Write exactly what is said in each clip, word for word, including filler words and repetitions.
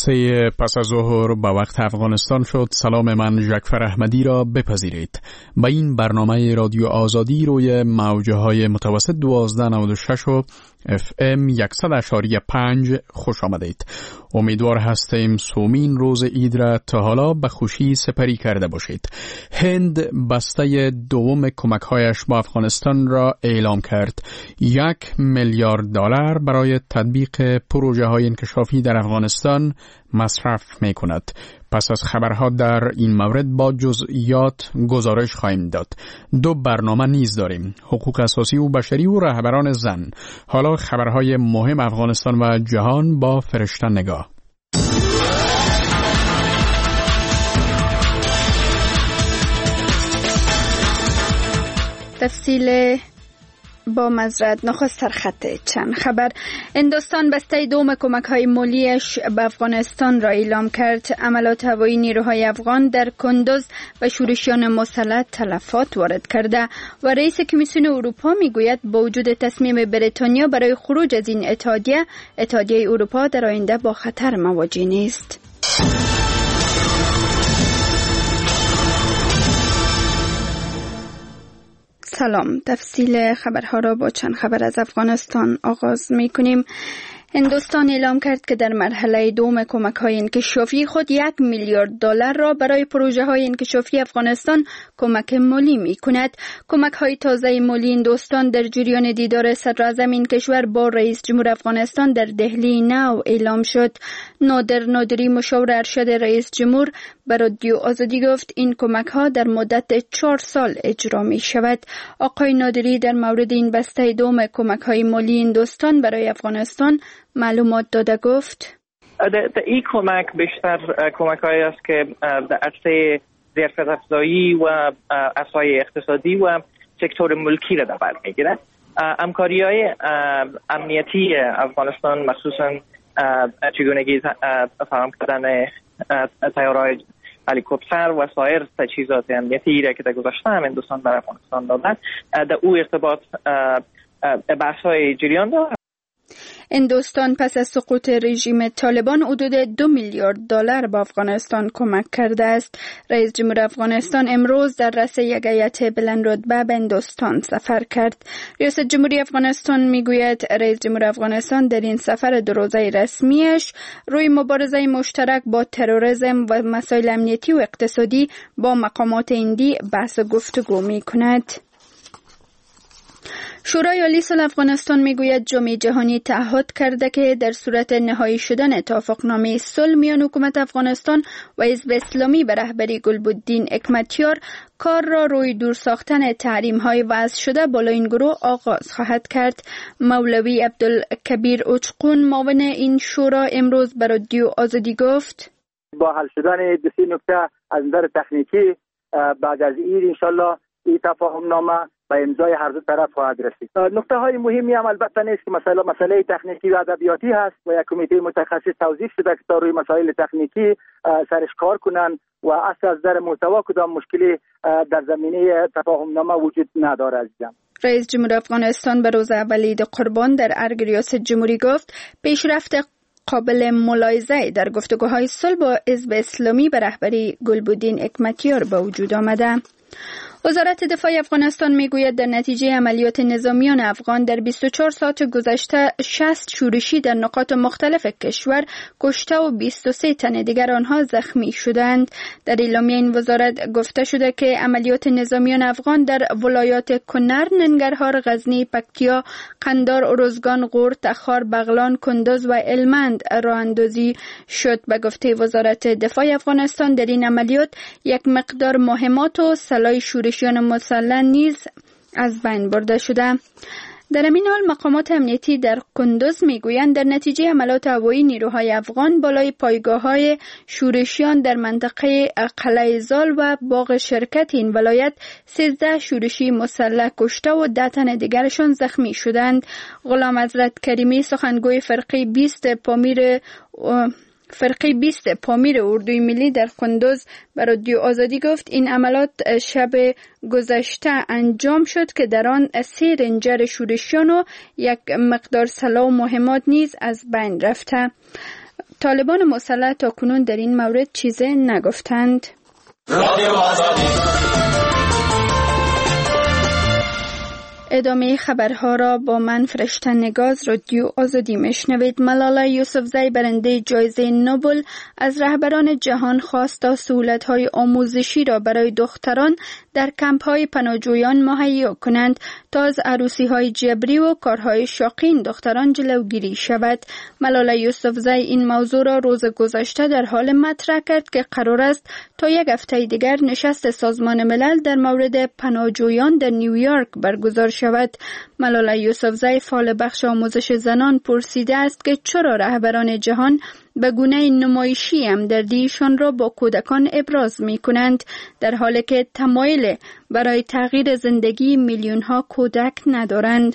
سه پس از ظهر به وقت افغانستان شد. سلام من جعفر احمدی را بپذیرید. به این برنامه رادیو آزادی روی موجه های متوسط دوازده نود و شش و اف ام صد و پنج خوش آمدید. امیدوار هستیم سومین روز عید را تا حالا به خوشی سپری کرده باشید. هند بسته دوم کمک‌هایش با افغانستان را اعلام کرد. یک میلیارد دلار برای تطبیق پروژه های انکشافی در افغانستان مصرف می کند. پس از خبرها در این مورد با جزئیات گزارش خواهیم داد. دو برنامه نیز داریم: حقوق اساسی و بشری و رهبران زن. حالا خبرهای مهم افغانستان و جهان با فرشته نگاه. تفصیل با مزرعه نخست سرخط چند خبر. هندوستان بسته دوم کمک‌های مالیش به افغانستان را اعلام کرد. عملات هوایی نیروهای افغان در کندوز و شورشیان مسلح تلفات وارد کرده و رئیس کمیسیون اروپا میگوید با وجود تصمیم بریتانیا برای خروج از این اتحادیه، اتحادیه اروپا در آینده با خطر مواجه نیست. سلام، تفصیل خبرها را با چند خبر از افغانستان آغاز می کنیم. هندوستان اعلام کرد که در مرحله دوم کمک‌های انکشافی خود یک میلیارد دلار را برای پروژه‌های انکشافی افغانستان کمک مالی می‌کند. کمک‌های تازه مالی هندوستان در جریان دیدار صدراعظم این کشور با رئیس جمهور افغانستان در دهلی نو اعلام شد. نادر نادری مشاور ارشد رئیس جمهور به رادیو آزادی گفت این کمک‌ها در مدت چهار سال اجرا می‌شود. آقای نادری در مورد این بسته دوم کمک‌های مالی هندوستان برای افغانستان معلومات داده گفت: این کمک بیشتر کمک هایی است که در عرصه ظرفیت افزایی و عرصه‌های اقتصادی و سکتور ملکی را در بر میگیرد. همکاری های امنیتی افغانستان مخصوصا چگونگی فراهم کردن طیاره‌های هلیکوپتر و سایر تجهیزات امنیتی را که در گذشته هم هندوستان بر افغانستان دادند، در او ارتباط بحث های جریان دارد. هندوستان پس از سقوط رژیم طالبان حدود دو میلیارد دلار به افغانستان کمک کرده است. رئیس جمهور افغانستان امروز در رأس یک هیئت بلند رتبه به هندوستان سفر کرد. ریاست جمهوری افغانستان میگوید رئیس جمهور افغانستان در این سفر دو روزه رسمیش روی مبارزه مشترک با تروریسم و مسائل امنیتی و اقتصادی با مقامات هندی بحث و گفتگو میکند. شورای عالی صلح افغانستان میگوید جامعه جهانی تعهد کرده که در صورت نهایی شدن توافقنامه صلح میان حکومت افغانستان و حزب اسلامی به رهبری گلبدین حکمتیار کار را روی دور ساختن تحریم‌های وضع شده بالای این گروه آغاز خواهد کرد. مولوی عبدالکبیر اوچقون معاون این شورا امروز به رادیو آزادی گفت: با حل شدن دو سه نکته از نظر تکنیکی بعد از عید انشالله این تفاهمنامه به امضای هر دو طرف خواهد رسید. نکته های مهمی هم البته نیست که مسئله مسئله تکنیکی و ادبیاتی هست و یک کمیته متخصص توظیف شده که تا روی مسائل تکنیکی سرش کار کنند و اصلا از نظر محتوا کدام مشکلی در زمینه تفاهمنامه وجود نداره. عزیزم، رئیس جمهور افغانستان به روز اول عید قربان در ارگ ریاست جمهوری گفت پیشرفت قابل ملاحظه در گفتگوهای صلح با حزب اسلامی به رهبری گلبدین حکمتیار به وجود آمده. وزارت دفاع افغانستان میگوید در نتیجه عملیات نظامیان افغان در بیست و چهار ساعت گذشته شصت شورشی در نقاط مختلف کشور کشته و بیست و سه تن دیگر آنها زخمی شدند. در اعلامیه این وزارت گفته شده که عملیات نظامیان افغان در ولایات کنر، ننگرهار، غزنی، پکتیا، قندار، ارزگان، غور، تخار، بغلان، کندوز و هلمند راه اندازی شد. به گفته وزارت دفاع افغانستان در این عملیات یک مقدار مهمات و سلاح شورشیان مسلح نیز از بین برده شده. در این حال مقامات امنیتی در کندوز میگویند در نتیجه عملیات هوایی نیروهای افغان بالای پایگاه‌های شورشیان در منطقه قلعه زال و باغ شرکت این ولایت سیزده شورشی مسلح کشته و ده تن دیگرشان زخمی شدند. غلام حضرت کریمی سخنگوی فرقه بیست پامیر فرقه بیست پامیر اردوی ملی در کندوز به رادیو آزادی گفت این عملیات شب گذشته انجام شد که در آن سه رنجر شورشیان و یک مقدار سلاح و مهمات نیز از بین رفته. طالبان مسلح تا کنون در این مورد چیزی نگفتند. ادامه خبرها را با من فرشته نگاز رادیو آزادی میشنوید. ملالا یوسفزئی برنده جایزه نوبل از رهبران جهان خواست تا سهولت‌های آموزشی را برای دختران در کمپ‌های پناهجویان مهیا کنند تا از عروسی‌های جبری و کارهای شاقین دختران جلوگیری شود. ملالا یوسفزئی این موضوع را روز گذشته در حال مطرح کرد که قرار است تا یک هفته دیگر نشست سازمان ملل در مورد پناهجویان در نیویورک برگزار شود. ملالا یوسفزئی فعال بخش آموزش زنان پرسیده است که چرا رهبران جهان به گونه نمایشی همدردیشان را با کودکان ابراز می کنند در حالی که تمایل برای تغییر زندگی میلیون ها کودک ندارند.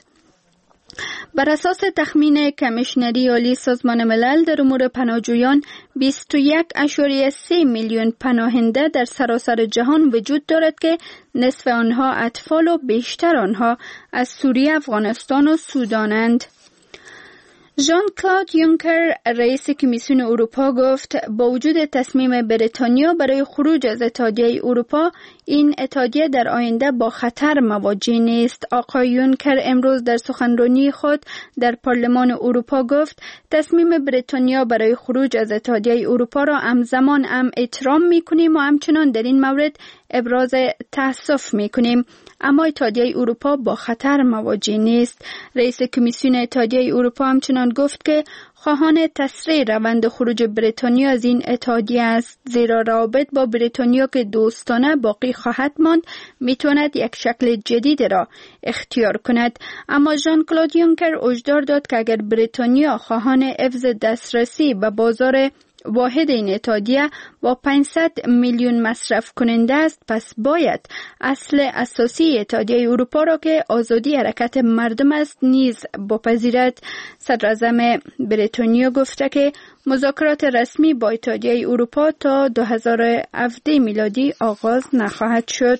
بر اساس تخمین کمیشنری عالی سازمان ملل در امور پناهجویان بیست و یک ممیز سه میلیون پناهنده در سراسر جهان وجود دارد که نصف آنها اطفال و بیشتر آنها از سوریه، افغانستان و سودانند. ژان کلود یونکر رئیس کمیسیون اروپا گفت با وجود تصمیم بریتانیا برای خروج از اتحادیه اروپا، این اتحادیه در آینده با خطر مواجه نیست. آقای یونکر امروز در سخنرانی خود در پارلمان اروپا گفت تصمیم بریتانیا برای خروج از اتحادیه اروپا را همزمان هم احترام می‌کنیم و همچنان در این مورد ابراز تأسف می‌کنیم، اما اتحادیه اروپا با خطر مواجه نیست. رئیس کمیسیون اتحادیه اروپا همچنان گفت که خواهان تسریع روند خروج بریتانیا از این اتحادیه است، زیرا روابط با بریتانیا که دوستانه باقی خواهد ماند میتواند یک شکل جدید را اختیار کند. اما ژان کلود یونکر هشدار داد که اگر بریتانیا خواهان حفظ دسترسی به بازار واحد این اتحادیه با پانصد میلیون مصرف کننده است، پس باید اصل اساسی اتحادیه اروپا را که آزادی حرکت مردم است نیز بپذیرد. صدراعظم بریتانیا گفته که مذاکرات رسمی با اتحادیه اروپا تا دو هزار و هفده میلادی آغاز نخواهد شد.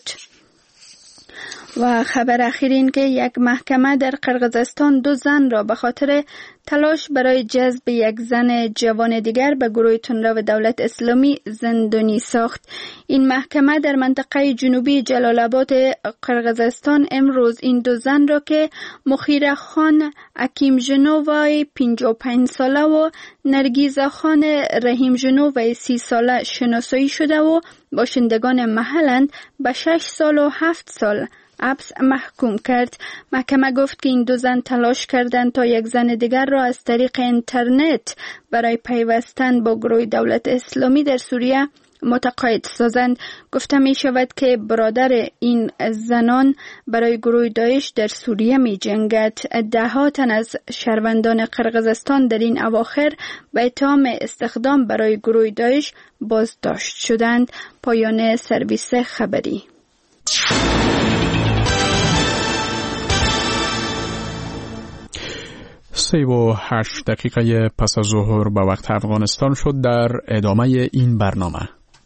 و خبر اخیر این که یک محکمه در قرقیزستان دو زن را به خاطر تلاش برای جذب یک زن جوان دیگر به گروه تندرو دولت اسلامی زندانی ساخت. این محکمه در منطقه جنوبی جلال آباد قرقیزستان امروز این دو زن را که مخیره خان حکیم ژنو پنجاه و پنج ساله و نرگیزه خان رحیم ژنو سی ساله شناسایی شده و باشندگان محلند به شش سال و هفت سال حبس محکوم کرد. محکمه گفت که این دو زن تلاش کردند تا یک زن دیگر را از طریق اینترنت برای پیوستن با گروه دولت اسلامی در سوریه متقاعد سازند. گفته می شود که برادر این زنان برای گروه داعش در سوریه می جنگد. ده ها تن از شهروندان قرقیزستان در این اواخر به اتهام استخدام برای گروه داعش بازداشت شدند. پایان سرویس خبری. سه و هشت دقیقه پس از ظهر به وقت افغانستان شد. در ادامه این برنامه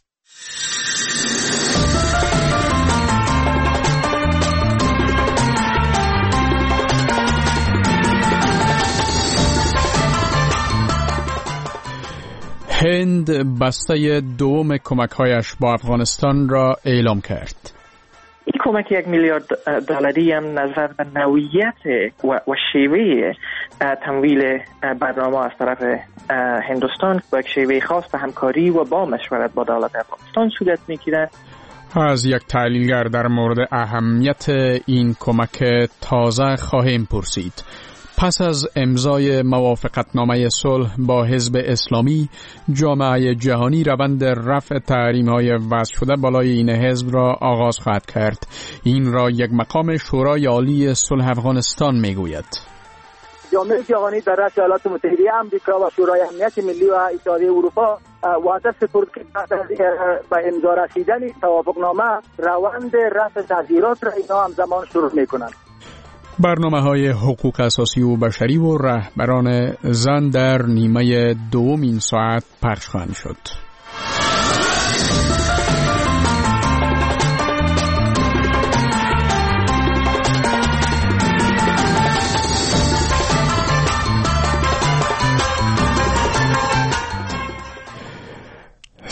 هند بسته دوم کمک‌هایش با افغانستان را اعلام کرد. این کمک یک میلیارد دلاری هم نظر به نوعیت و, و شیوه تمویل برنامه از طرف هندوستان با یک شیوه خاص به همکاری و با مشورت با دولت افغانستان صورت می‌گیرد. از یک تحلیلگر در مورد اهمیت این کمک تازه خواهیم پرسید. پس از امضای موافقتنامه صلح با حزب اسلامی، جامعه جهانی روند رفع تحریم‌های وضع شده بالای این حزب را آغاز خواهد کرد. این را یک مقام شورای عالی صلح افغانستان میگوید. جامعه جهانی در رأس ایالات متحده آمریکا و شورای امنیت ملی و اتحادیه اروپا وعده سپرد که بعد از به امضا رسیدن توافقنامه روند رفع تحذیرات را اینا همزمان شروع میکنند. برنامه های حقوق اساسی و بشری و رهبران زن در نیمه دوم این ساعت پخش خواهند شد.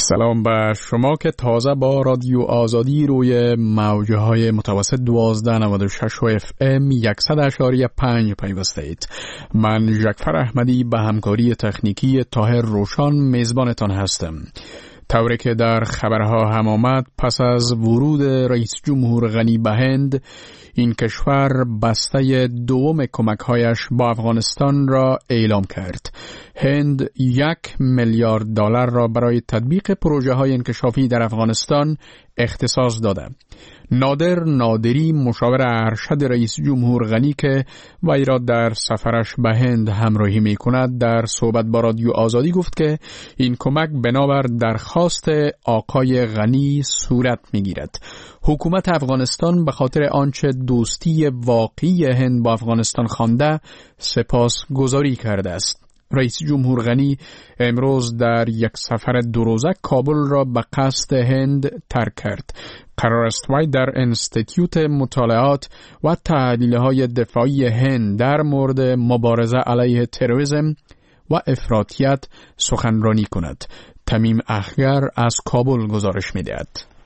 سلام به شما که تازه با رادیو آزادی روی موجه های متوسط دوازده نود و شش و اف ام صد اشاری پنج پیوسته اید. من جعفر احمدی به همکاری تکنیکی طاهر روشان میزبانتان هستم. طوری که در خبرها هم آمد، پس از ورود رئیس جمهور غنی به هند، این کشور بسته دوم کمک‌هایش با افغانستان را اعلام کرد. هند یک میلیارد دلار را برای تطبیق پروژه‌های انکشافی در افغانستان اختصاص داده. نادر نادری، مشاور ارشد رئیس جمهور غنی که وی را در سفرش به هند همراهی می کند، در صحبت با رادیو آزادی گفت که این کمک بنابر درخواست آقای غنی صورت می گیرد. حکومت افغانستان به خاطر آنچه دوستی واقعی هند با افغانستان خوانده سپاسگزاری کرده است. رئیس جمهور غنی امروز در یک سفر دو روزه کابل را به قصد هند ترک کرد. قرار است وی در انستیتیوت مطالعات و تحلیل‌های دفاعی هند در مورد مبارزه علیه تروریسم و افراطیت سخنرانی کند. تمیم اخگر از کابل گزارش می‌دهد.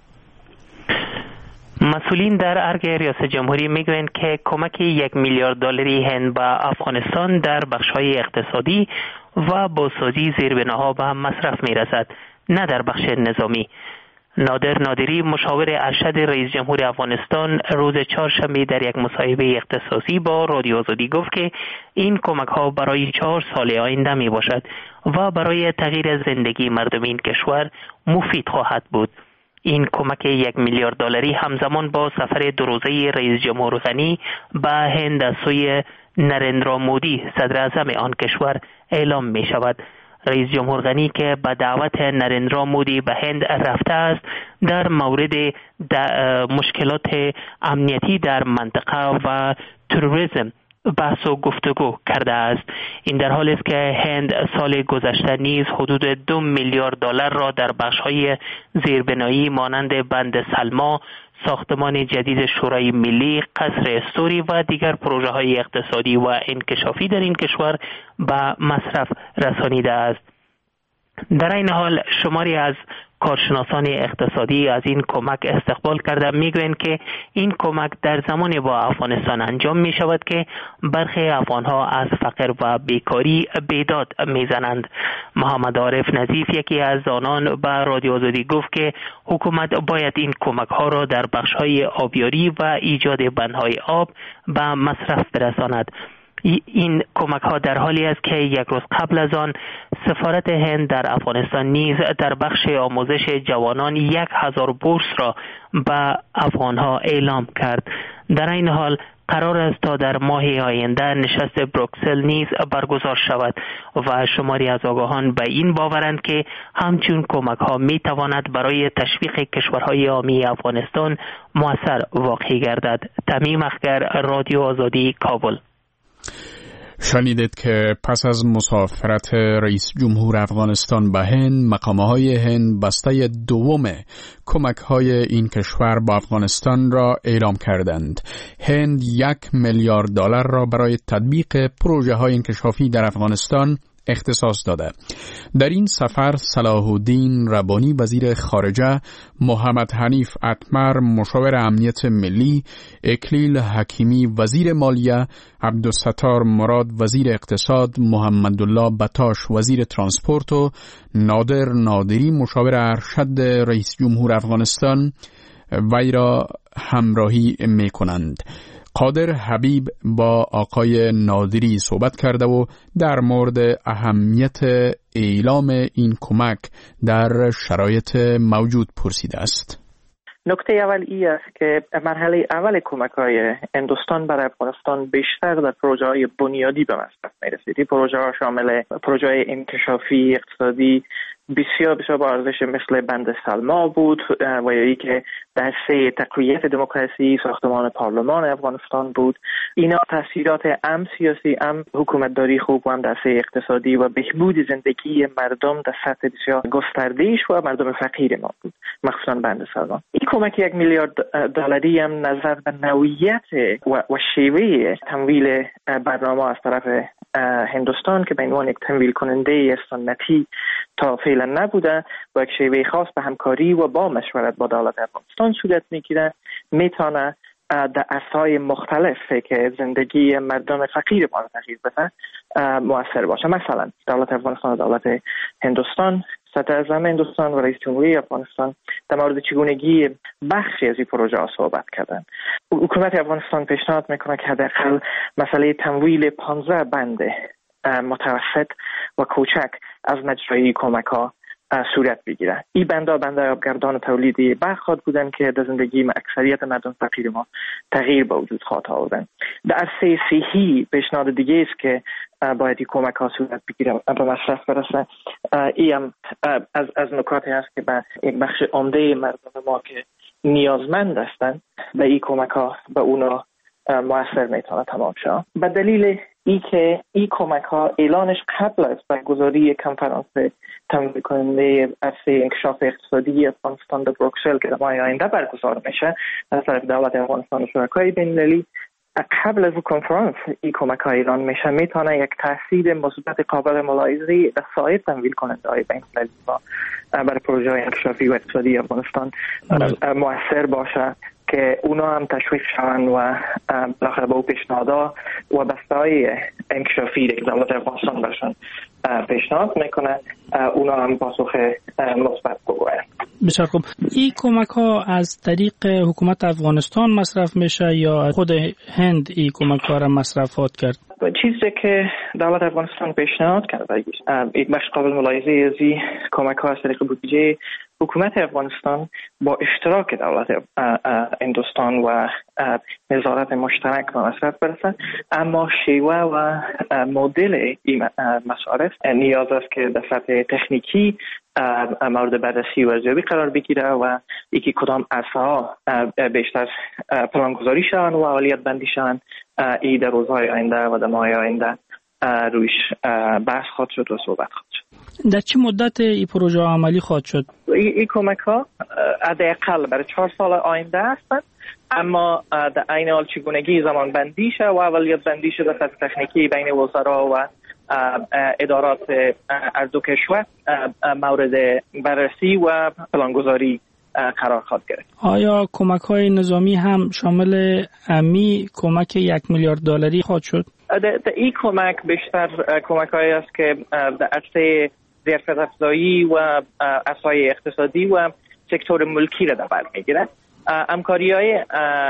مسئولین در ارگ ریاست جمهوری میگویند که کمک یک میلیارد دلاری هند به افغانستان در بخش‌های اقتصادی و بازسازی زیربناها به مصرف میرسد، نه در بخش نظامی. نادر نادری، مشاور ارشد رئیس جمهور افغانستان، روز چهارشنبه در یک مصاحبه اختصاصی با رادیو آزادی گفت که این کمک‌ها برای چهار سال آینده می باشد و برای تغییر زندگی مردم این کشور مفید خواهد بود. این کمک یک میلیارد دلاری همزمان با سفر دو روزه رئیس جمهور غنی به هند از سوی نریندرا مودی، صدر اعظم آن کشور، اعلام می شود. رئیس جمهور غنی که به دعوت نریندرا مودی به هند رفته است، در مورد مشکلات امنیتی در منطقه و تروریسم بحث و گفتگو کرده است. این در حالی است که هند سال گذشته نیز حدود دو میلیارد دلار را در بخش‌های زیربنایی مانند بند سلما، ساختمان جدید شورای ملی، قصر استوری و دیگر پروژه‌های اقتصادی و انکشافی در این کشور به مصرف رسانیده است. در این حال شماری از کارشناسان اقتصادی از این کمک استقبال کرده میگویند که این کمک در زمان با افغانستان انجام می شود که برخی افغانها از فقر و بیکاری بیداد میزنند. محمد عارف نظیف، یکی از آنان، به رادیو آزادی گفت که حکومت باید این کمک ها را در بخش های آبیاری و ایجاد بندهای آب به مصرف برساند. این کمک ها در حالی است که یک روز قبل از آن سفارت هند در افغانستان نیز در بخش آموزش جوانان یک هزار بورس را به افغان ها اعلام کرد. در این حال قرار است تا در ماه آینده نشست بروکسل نیز برگزار شود و شماری از آگاهان به این باورند که همچون کمک ها می تواند برای تشویق کشورهای حامی افغانستان مؤثر واقع گردد. تمیم اخگر، رادیو آزادی، کابل. شنیدید که پس از مسافرت رئیس جمهور افغانستان به هند، مقام‌های هند بسته دوم کمک‌های این کشور با افغانستان را اعلام کردند. هند یک میلیارد دلار را برای تطبیق پروژه‌های انکشافی در افغانستان اختصاص داده. در این سفر صلاح الدین ربانی وزیر خارجه، محمد حنیف اتمر مشاور امنیت ملی، اکلیل حکیمی وزیر مالیه، عبدالستار مراد وزیر اقتصاد، محمد الله بطاش وزیر ترانسپورت و نادر نادری مشاور ارشد رئیس جمهور افغانستان وی را همراهی می کنند. قادر حبیب با آقای نادری صحبت کرده و در مورد اهمیت اعلام این کمک در شرایط موجود پرسیده است. نکته اول ای است که مرحله اول کمک‌های هندوستان برای افغانستان بیشتر در پروژه‌های بنیادی به مصرف می‌رسید. این پروژه‌ها شامل پروژه‌های انکشافی اقتصادی بسیار بسیار با ارزش مثل بند سلما بود و یا ای که در سه تقویت دموکراسی، ساختمان پارلمان افغانستان بود. اینا تاثیرات ام سیاسی، ام حکومتداری خوب و هم در سه اقتصادی و بهبود زندگی مردم در سطح بسیار گسترده‌اش و مردم فقیر ما بود، مخصوصا بنده‌سالان. این کمک یک میلیارد دلاری هم نظر به نوعیت و, و شیوه تمویل برنامه از طرف هندوستان که به عنوان یک تمویل کننده سنتی تا فعلا نبوده و یک شیوه خاص به همکاری و با مشورت با دولت افغانستان صورت میگیره، میتونه در عرصه‌های مختلفی که زندگی مردم فقیر ما تغییر بده مؤثر باشه. مثلا دولت افغانستان و دولت هندوستان، صدر اعظم هندوستان و رئیس جمهوری افغانستان در مورد چگونگی بخشی از این پروژه ها صحبت کردن. حکومت افغانستان پیشنهاد میکنه که حداقل مسئله تمویل پانزده بند متوسط و کوچک از مجرای کمک ها صورت بگیره. این بنده بنده آبگردان تولیدی برخواد بودن که در زندگی اکثریت مردم فقیر ما تغییر به وجود خواهد آوردن. در عرصه صحی پیشنهاد دیگه است که باید این کمک ها صورت بگیره و به مصرف برسه. این هم از از نکاتی هست که به یک بخش عمده مردم ما که نیازمند هستند به این کمک ها به اونا مؤثر میتونه تمام شه. به دلیل ای که این کمک ها اعلانش قبل از برگزاری کنفرانس تمویل کننده عرصه انکشاف اقتصادی افغانستان در بروکسل که در ماه آینده برگزار میشه از طرف دولت افغانستان و شرکای بین‌المللی، قبل از کنفرانس این کمک ها اعلان میشه، میتونه یک تاثیر مثبت قابل ملاحظه در سایر تمویل کننده های بین‌المللی برای پروژه انکشافی و اقتصادی افغانستان مؤثر باشه که اونا هم تشویق شوند و بالاخره با پیشنهادها و بسته‌های انکشافی که دولت افغانستان برشون پیشنهاد میکنه اونا هم پاسخ مثبت بگوید. بسیار خوب. این کمک ها از طریق حکومت افغانستان مصرف میشه یا خود هند این کمک ها را مصرفات کرد؟ چیزی که دولت افغانستان پیشنهاد کرده یک بخش قابل ملاحظه از این کمک ها از طریق بودجه حکومت افغانستان با اشتراک دولت هندوستان و نظارت مشترک به مصرف برسد، اما شیوه و مدل این مصارف نیاز است که در سطح تکنیکی مورد بررسی و ارزیابی قرار بگیره و یکی کدام عرصه ها بیشتر پلانگذاری شوند و اولویت بندی شوند. ای در روزهای آینده و در ماه آینده رویش بحث خواهد شد و صحبت خواهد شد. در چه مدت این پروژه عملی خواهد شد؟ این کمک ها حداقل برای چهار سال آینده هستند، اما در عین حال چگونگی زمان بندی شد و اولویت بندی شده در تکنیکی بین وزرا و ادارات از دو کشور مورد بررسی و پلانگذاری قرار خواهد گرفت. آیا کمک های نظامی هم شامل امی کمک یک میلیارد دلاری خواهد شد؟ در این کمک بیشتر کمک هایی است که در عرصه ظرفیت افزایی و عرصه‌های اقتصادی و سکتور ملکی را در بر میگیرد. همکاری های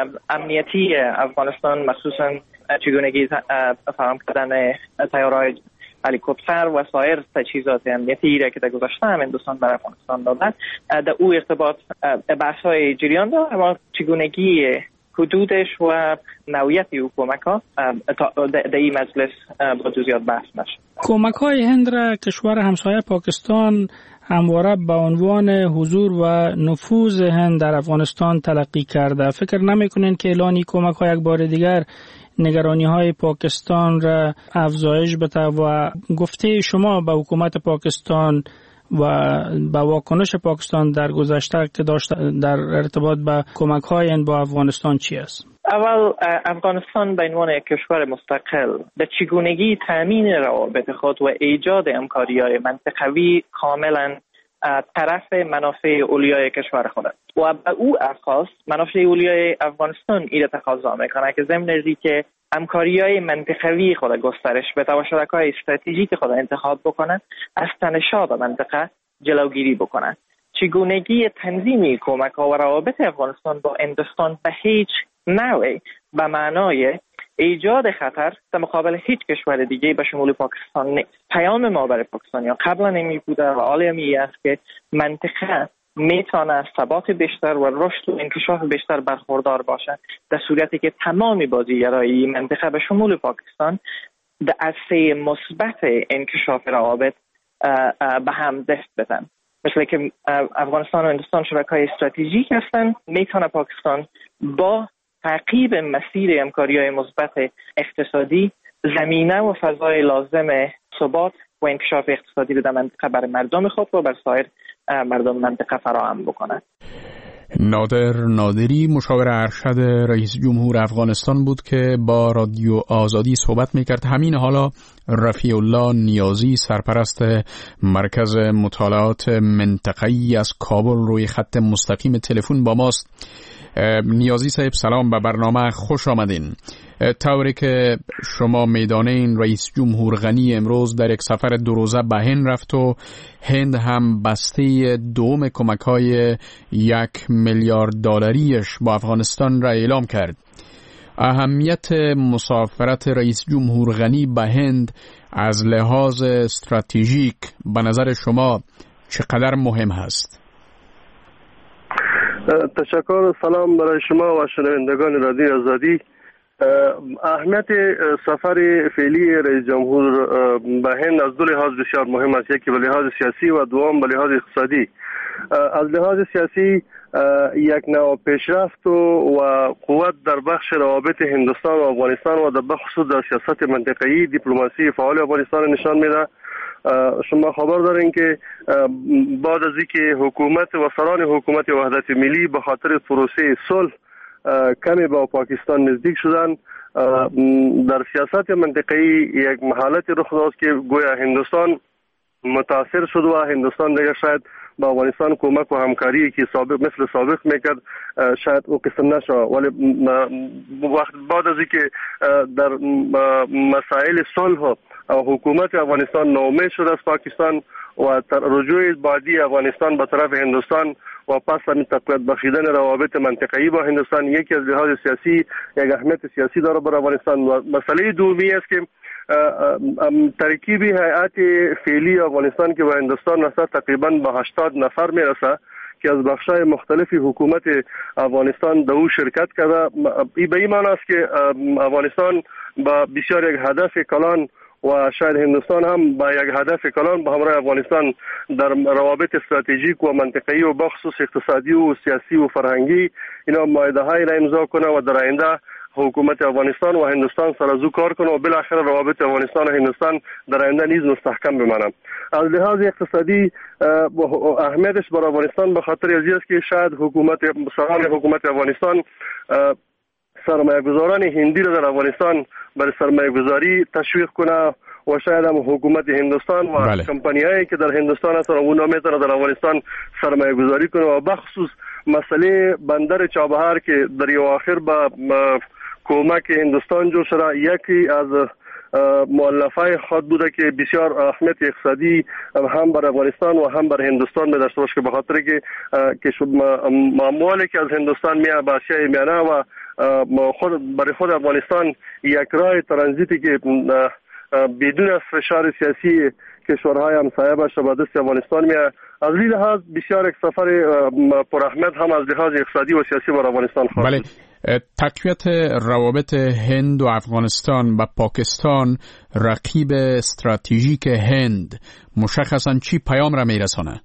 امنیتی افغانستان مخصوصا چگونگی فراهم کردن طیاره‌های هلیکوپتر و سایر تجهیزات امنیتی را که در گذشته هم هندوستان برای افغانستان دادن، در او ارتباط بحث‌های جریان دارد، اما چگونگی حدودش و نوعیت او کمک ها در این مجلس با جزئیات بحث نشد. کمک های هند را کشور همسایه پاکستان همواره به عنوان حضور و نفوذ هند در افغانستان تلقی کرده. فکر نمی‌کنین که اعلان این کمک ها یک بار دیگر نگرانی های پاکستان را افزایش بده و گفته شما به حکومت پاکستان و با واکنش پاکستان در گذشته که داشت در ارتباط به کمک های با افغانستان چی است؟ اول افغانستان به عنوان یک کشور مستقل به چگونگی تامین روابط خود و ایجاد همکاری‌های منطقوی کاملا طرف منافع علیای کشور خود است و به او اساس منافع علیای افغانستان ایره تقاضا میکنه که ضمن ازی که همکاری‌های منطقوی خود گسترش بده و شرکای استراتژیک خود انتخاب بکنه، از تنش‌ها منطقه جلوگیری بکنه. چگونگی تنظیمی کمک‌ها و روابط افغانستان با هندوستان به هیچ نوعی به معنای ایجاد خطر در مقابل هیچ کشور دیگه به شمول پاکستان نیست. پیام ما برای پاکستانی‌ها قبلا نمی بوده و حالا می است که منطقه میتونه از ثبات بیشتر و رشد و انکشاف بیشتر برخوردار باشه در صورتی که تمامی بازیگرای منطقه به شمول پاکستان در عرصه مثبت انکشاف روابط به هم دست بدن. مثل که افغانستان و هندوستان شرکای استراتژیک هستند، میتونه پاکستان با تعقیب مسیر همکاری‌های مثبت اقتصادی زمینه و فضای لازم ثبات و انکشاف اقتصادی رو در منطقه برای مردم خود و بر سایر مردم منطقه فراهم بکنه. نادر نادری مشاور ارشد رئیس جمهور افغانستان بود که با رادیو آزادی صحبت میکرد. همین حالا رفیع الله نیازی سرپرست مرکز مطالعات منطقه‌ای از کابل روی خط مستقیم تلفن با ماست. نیازی صاحب سلام، به برنامه خوش آمدین. طوری که شما میدانین رئیس جمهور غنی امروز در یک سفر دو روزه به هند رفت و هند هم بسته دوم کمک‌های یک میلیارد دلاریش با افغانستان را اعلام کرد. اهمیت مسافرت رئیس جمهور غنی به هند از لحاظ استراتژیک به نظر شما چقدر مهم هست؟ تشکر. سلام برای شما و شنوندگان رادیو آزادی. اهمیت سفر فعلی رئیس جمهور به هند از دو لحاظ بسیار مهم است، یکی به لحاظ سیاسی و دوم به لحاظ اقتصادی. از لحاظ سیاسی یک نوع پیشرفت و قوت در بخش روابط هندوستان و افغانستان و در بخصوص در سیاست منطقه‌ای دیپلماسی فعال افغانستان نشان میده. شما خبر دارین که بعد از اینکه حکومت و سران حکومت وحدت ملی به خاطر پروسه صلح کمی با پاکستان نزدیک شدن، در سیاست منطقه‌ای یک حالت رخ داد که گویا هندوستان متاثر شد و هندوستان دیگه شاید با افغانستان کمک و همکاری که سابق مثل سابق میکرد شاید او قسم نشه، ولی وقت بعد از اینکه در مسائل صلح و حکومت افغانستان ناامید شد از پاکستان و رجوع بعدی افغانستان به طرف هندوستان و پس از تقویت بخشیدن روابط منطقه‌ای با هندوستان، یکی از لحاظ سیاسی یک اهمیت سیاسی داره برای افغانستان. و مسئله دومی است که ترکیب هیئت فعلی افغانستان که با هندوستان رسد تقریبا به هشتاد نفر میرسه که از بخش‌های مختلفی حکومت افغانستان در او شرکت کرده. این به این معنی است که افغانستان با بسیار یک هدف کلان و شاید هندوستان هم با یک هدف کلان به همراه افغانستان در روابط استراتژیک و منطقه‌ای و بخصوص اقتصادی و سیاسی و فرهنگی اینا معاهده‌هایی را امضا کنه و در آینده حکومت افغانستان و هندوستان سر از او کار کنه و بالاخره روابط افغانستان و هندوستان در آینده نیز مستحکم بمانه. از لحاظ اقتصادی اهمیتش برای افغانستان به خاطر از است که شاید حکومت سران حکومت افغانستان سرمایه‌گذاران هندی را در افغانستان برای سرمایه‌گذاری تشویق کنه و شاید هم حکومت هندوستان و بله. کمپانی‌هایی که در هندوستان هستند اونا میتونه در افغانستان سرمایه‌گذاری کنه و بخصوص مسئله بندر چابهار که در اواخر با کمک هندوستان جور شده، یکی از مؤلفه خود بوده که بسیار اهمیت اقتصادی هم بر افغانستان و هم بر هندوستان می داشته باشه، به خاطر که که اموالی که از هندوستان میاد به آسیای میانه و خود برای خود افغانستان یک راه ترانزیتی که بدون از فشار سیاسی کشورهای همسایه باشه به دست افغانستان میاد. از این لحاظ بسیار یک سفر پر اهمیت هم از لحاظ اقتصادی و سیاسی بر افغانستان خواهد. بله، تقویت روابط هند و افغانستان با پاکستان رقیب استراتژیک هند مشخصاً چی پیام را میرسانه؟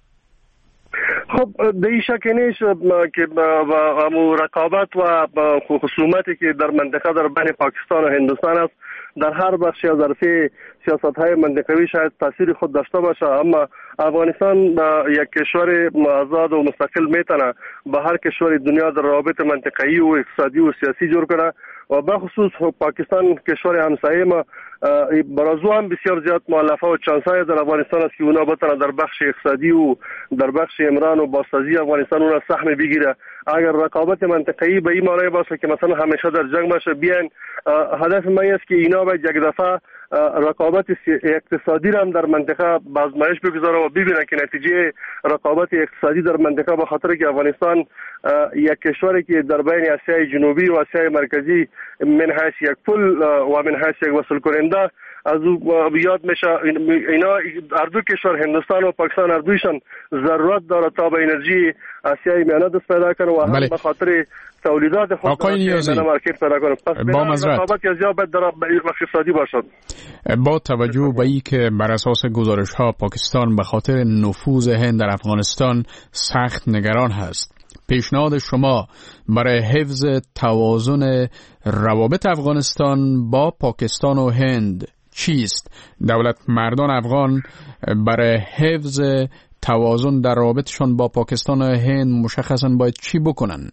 خب در این شک نیست که با رقابت و خصومتی که در منطقه در بین پاکستان و هندوستان است در هر بخشی از عرصه سیاست‌های منطقوی شاید تاثیر خود داشته باشه، اما افغانستان یک کشور آزاد و مستقل میتونه با هر کشور دنیا در روابط منطقه‌ای و اقتصادی و سیاسی جور کنه و بخصوص پاکستان کشور همسایه ما برازو هم بسیار زیاد مؤلفه و چانس‌های در افغانستان است که اونا بتونه در بخش اقتصادی و در بخش امران و بازسازی افغانستان اونا سهم بگیره. اگر رقابت منطقه‌ای به این معنی باشه که مثلا همیشه در جنگ باشه، بیان هدف ما است که اینا به یک دفعه رقابت اقتصادی را هم در منطقه به آزمایش بگذاره و ببینه که نتیجه رقابت اقتصادی در منطقه به خاطر که افغانستان یک کشوری که در بین آسیای جنوبی و آسیای مرکزی من حیث یک پل و من حیث یک وصل کننده از او یاد میشه. اینا هر دو کشور هندوستان و پاکستان هر دویشان ضرورت داره تا به انرژی آسیای میانه دست پیدا کنه و هم به خاطر تولیدات خود آقای نیازی مارکت پیدا کنه. پس با مزرعت رقابت از یا باید در اقتصادی باشد. با توجه به ای که بر اساس گزارش ها پاکستان به خاطر نفوذ هند در افغانستان سخت نگران هست، پیشنهاد شما برای حفظ توازن روابط افغانستان با پاکستان و هند چیست؟ دولت مردان افغان برای حفظ توازن در روابطشان با پاکستان و هند مشخصاً باید چی بکنن؟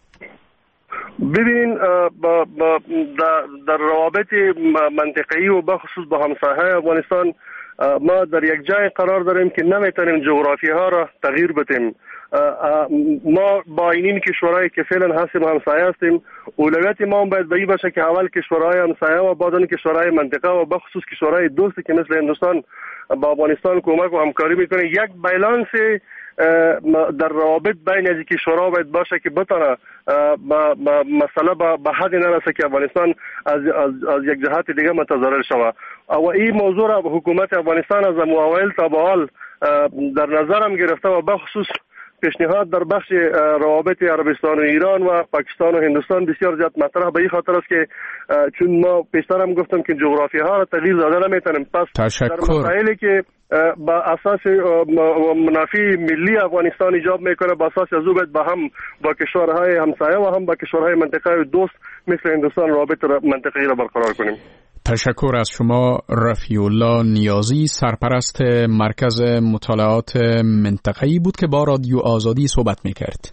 ببین با با در, در روابط منطقه‌ای و بخصوص با همسایه‌های افغانستان ما در یک جای قرار داریم که نمیتونیم جغرافی ها را تغییر بدیم. ما با این کشورهایی که فعلا هستیم همسایه هستیم، اولویت ما باید به این باشه که اول کشورهای همسایه و بعد کشورهای منطقه و بخصوص کشورهای دوستی که مثل هندوستان با افغانستان کمک و همکاری میکنه، یک بالانس در روابط بین از کشورها باید باشه که بتونه مسئله به حد نرسه که افغانستان از, از, از یک جهت دیگه متضرر شود. و این موضوع را حکومت افغانستان از اوایل تا به حال در نظرم گرفته و بخصوص پیشنهاد در بخش روابط عربستان و ایران و پاکستان و هندوستان بسیار زیاد مطرح به این خاطر است که چون ما پیشتر هم گفتم که جغرافی ها را تغییر داده نمیتونیم. پس تشکر. در مسائلی که با اساس منافع ملی افغانستان ایجاب میکنه، با اساس از او باید با هم با کشورهای همسایه و هم با کشورهای منطقه دوست مثل هندوستان روابط منطقه‌ای را برقرار کنیم. تشکر از شما رفیع الله نیازی، سرپرست مرکز مطالعات منطقه‌ای بود که با رادیو آزادی صحبت میکرد.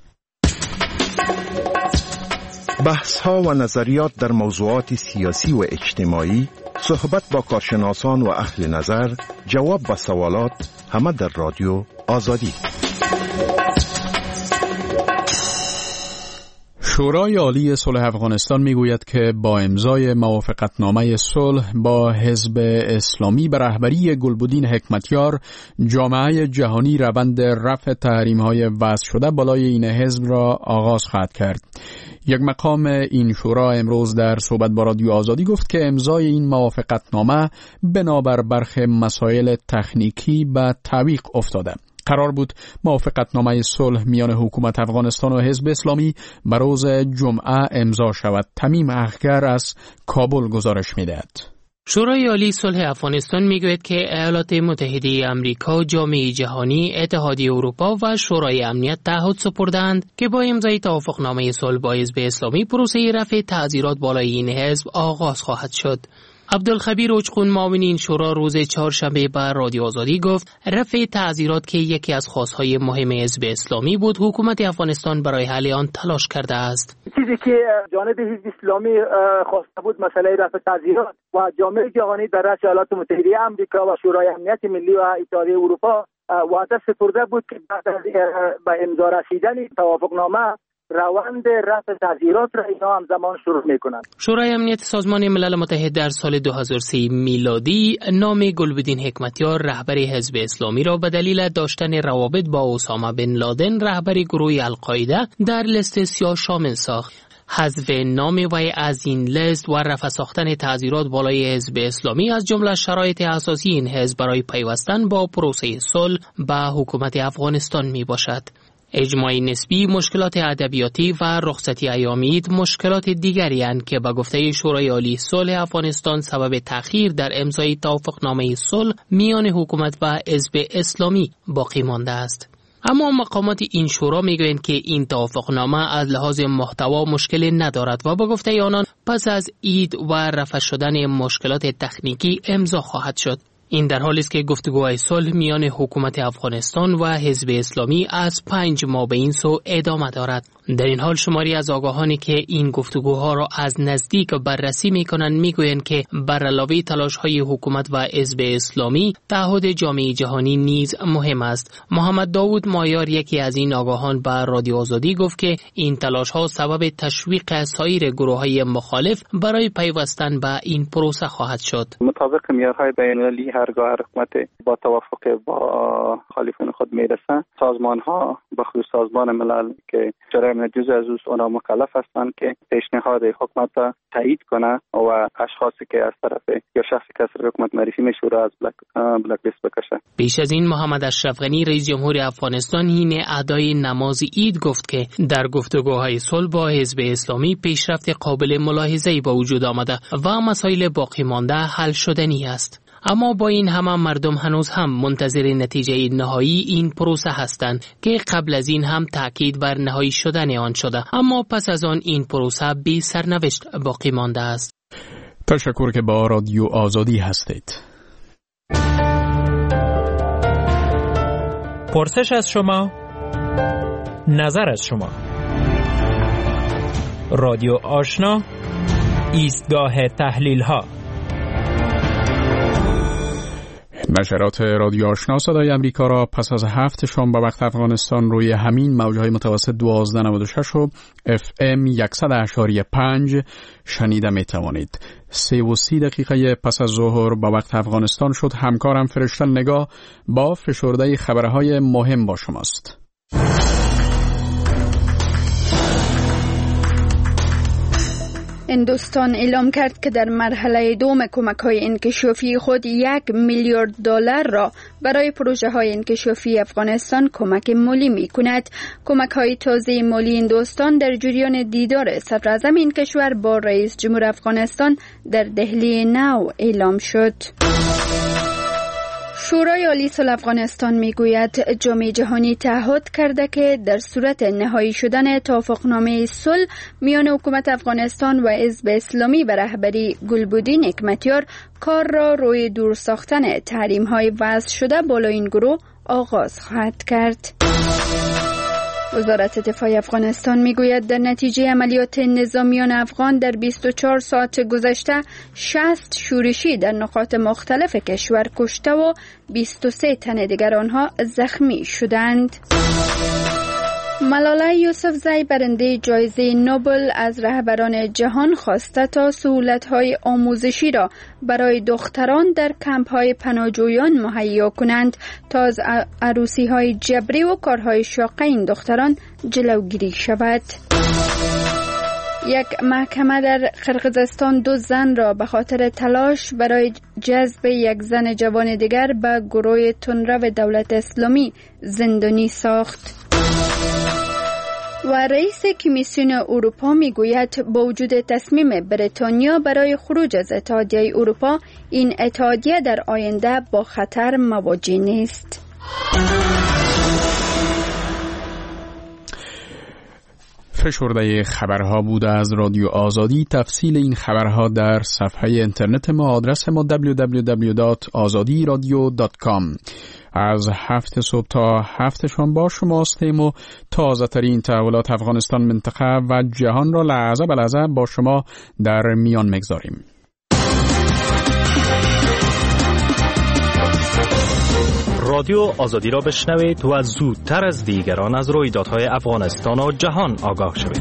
بحث ها و نظریات در موضوعات سیاسی و اجتماعی، صحبت با کارشناسان و اهل نظر، جواب به سوالات، همه در رادیو آزادی. شورای عالی صلح افغانستان میگوید که با امضای موافقتنامه صلح با حزب اسلامی به رهبری گلبدین حکمتیار، جامعه جهانی روند رفع تحریم‌های وضع شده بالای این حزب را آغاز خواهد کرد. یک مقام این شورا امروز در صحبت با رادیو آزادی گفت که امضای این موافقتنامه بنابر برخی مسائل تکنیکی به تعویق افتاده. قرار بود موافقتنامه صلح میان حکومت افغانستان و حزب اسلامی به روز جمعه امضا شود. تمیم اخگر از کابل گزارش می‌دهد. شورای عالی صلح افغانستان میگوید که ایالات متحده آمریکا، جامعه جهانی، اتحادیه اروپا و شورای امنیت تعهد سپردند که با امضای توافقنامه صلح با حزب اسلامی پروسه رفع تعزیرات بالای این حزب آغاز خواهد شد. عبدالخبیر اوچخون معاون این شورا روز چهارشنبه بر رادیو آزادی گفت رفع تعزیرات که یکی از خواستهای مهم حزب اسلامی بود، حکومت افغانستان برای حل آن تلاش کرده است. چیزی که جانب حزب اسلامی خواسته بود مسئله رفع تعزیرات و جامعه جهانی در رأس ایالات متحده آمریکا و شورای امنیت ملی و اتحادیه اروپا وعده سپرده بود که بعد از به امضا رسیدن توافقنامه روند رفع تعزیرات را اینا همزمان شروع میکنند. شورای امنیت سازمان ملل متحد در سال دو هزار و سه میلادی نام گلبدین حکمتیار رهبر حزب اسلامی را به دلیل داشتن روابط با اسامه بن لادن رهبر گروه القاعده در لیست سیاه شامل ساخت. حذف نام وی از این لیست و رفع ساختن تعزیرات بالای حزب اسلامی از جمله شرایط اساسی این حزب برای پیوستن با پروسه صلح به حکومت افغانستان می باشد. اجماع نسبی، مشکلات ادبیاتی و رخصتی ایام عید مشکلات دیگری اند که به گفته شورای عالی صلح افغانستان سبب تأخیر در امضای توافقنامه صلح میان حکومت و حزب اسلامی باقی مانده است. اما مقامات این شورا میگویند که این توافقنامه از لحاظ محتوا مشکلی ندارد و با گفته آنان پس از عید و رفع شدن مشکلات تکنیکی امضا خواهد شد. این در حالی است که گفتگوهای صلح میان حکومت افغانستان و حزب اسلامی از پنج ماه به این سو ادامه دارد. در این حال شماری از آگاهانی که این گفتگوها را از نزدیک بررسی میکنند میگویند که بر علاوه تلاش‌های حکومت و حزب اسلامی، تعهد جامعه جهانی نیز مهم است. محمد داوود مایار، یکی از این آگاهان، بر رادیو آزادی گفت که این تلاش‌ها سبب تشویق سایر گروه‌های مخالف برای پیوستن به این پروسه خواهد شد. مطابق معیارهای بین‌المللی هرگاه حکومت با توافق با خلیفان خود میرسه، سازمان ها بخصوص سازمان ملل که جرای من جزء از اونا مکلف هستند که پیشنهاد حکومت را تایید کنه و اشخاصی که از طرف یا شخصی که از طرف حکومت معرفی میشه را از بلک, بلک لیست بکشه. بیش از این محمد اشرف غنی رئیس جمهور افغانستان حین ادای نماز عید گفت که در گفتگوهای صلح با حزب اسلامی پیشرفت قابل ملاحظه‌ای با وجود آمده و مسائل باقی مانده حل شدنی است. اما با این همه مردم هنوز هم منتظر نتیجه نهایی این پروسه هستند که قبل از این هم تاکید بر نهایی شدن آن شده، اما پس از آن این پروسه بی سرنوشت باقی مانده است. تشکر که با رادیو آزادی هستید. پرسش از شما، نظر از شما. رادیو آشنا، ایستگاه تحلیل ها. نشرات رادیو آشنا صدای امریکا را پس از هفت شام به وقت افغانستان روی همین موجهای متوسط دوازده نود و شش و اف ام صد اشاری پنج شنیده می توانید. سه و سی دقیقه پس از ظهر به وقت افغانستان شد. همکارم فرشته نگاه با فشرده خبرهای مهم با شماست. هندوستان اعلام کرد که در مرحله دوم کمک‌های انکشافی خود یک میلیارد دلار را برای پروژه‌های انکشافی افغانستان کمک مالی می‌کند. کمک‌های تازه مالی هندوستان در جریان دیدار صدراعظم این کشور با رئیس جمهور افغانستان در دهلی نو اعلام شد. شورای عالی صلح افغانستان میگوید جامعه جهانی تعهد کرده که در صورت نهایی شدن توافقنامه صلح میان حکومت افغانستان و حزب اسلامی به رهبری گلبودین حکمتیار کار را روی دور ساختن تحریم‌های وضع شده بالای این گروه آغاز خواهد کرد. وزارت دفاع افغانستان میگوید در نتیجه عملیات نظامیان افغان در بیست و چهار ساعت گذشته شصت شورشی در نقاط مختلف کشور کشته و بیست و سه تن دیگر آنها زخمی شدند. ملاله یوسفزئی برنده جایزه نوبل از رهبران جهان خواسته تا سهولت‌های آموزشی را برای دختران در کمپ‌های پناهجویان مهیا کنند تا از عروسی‌های جبری و کارهای شاق این دختران جلوگیری شود. یک محکمه در قرقیزستان دو زن را به خاطر تلاش برای جذب یک زن جوان دیگر به گروه تندرو دولت اسلامی زندانی ساخت. و رئیس کمیسیون اروپا میگوید با وجود تصمیم بریتانیا برای خروج از اتحادیه اروپا، این اتحادیه در آینده با خطر مواجه نیست. فشرده خبرها بوده از رادیو آزادی. تفصیل این خبرها در صفحه اینترنت ما، آدرس ما دبلیو دبلیو دبلیو دات آزادی رادیو دات کام. از هفت صبح تا هفت شام با شما هستیم و تازه ترین تحولات افغانستان، منطقه و جهان را لحظه به لحظه با شما در میان مگذاریم. رادیو آزادی را بشنوید و زودتر از دیگران از رویدادهای افغانستان و جهان آگاه شوید.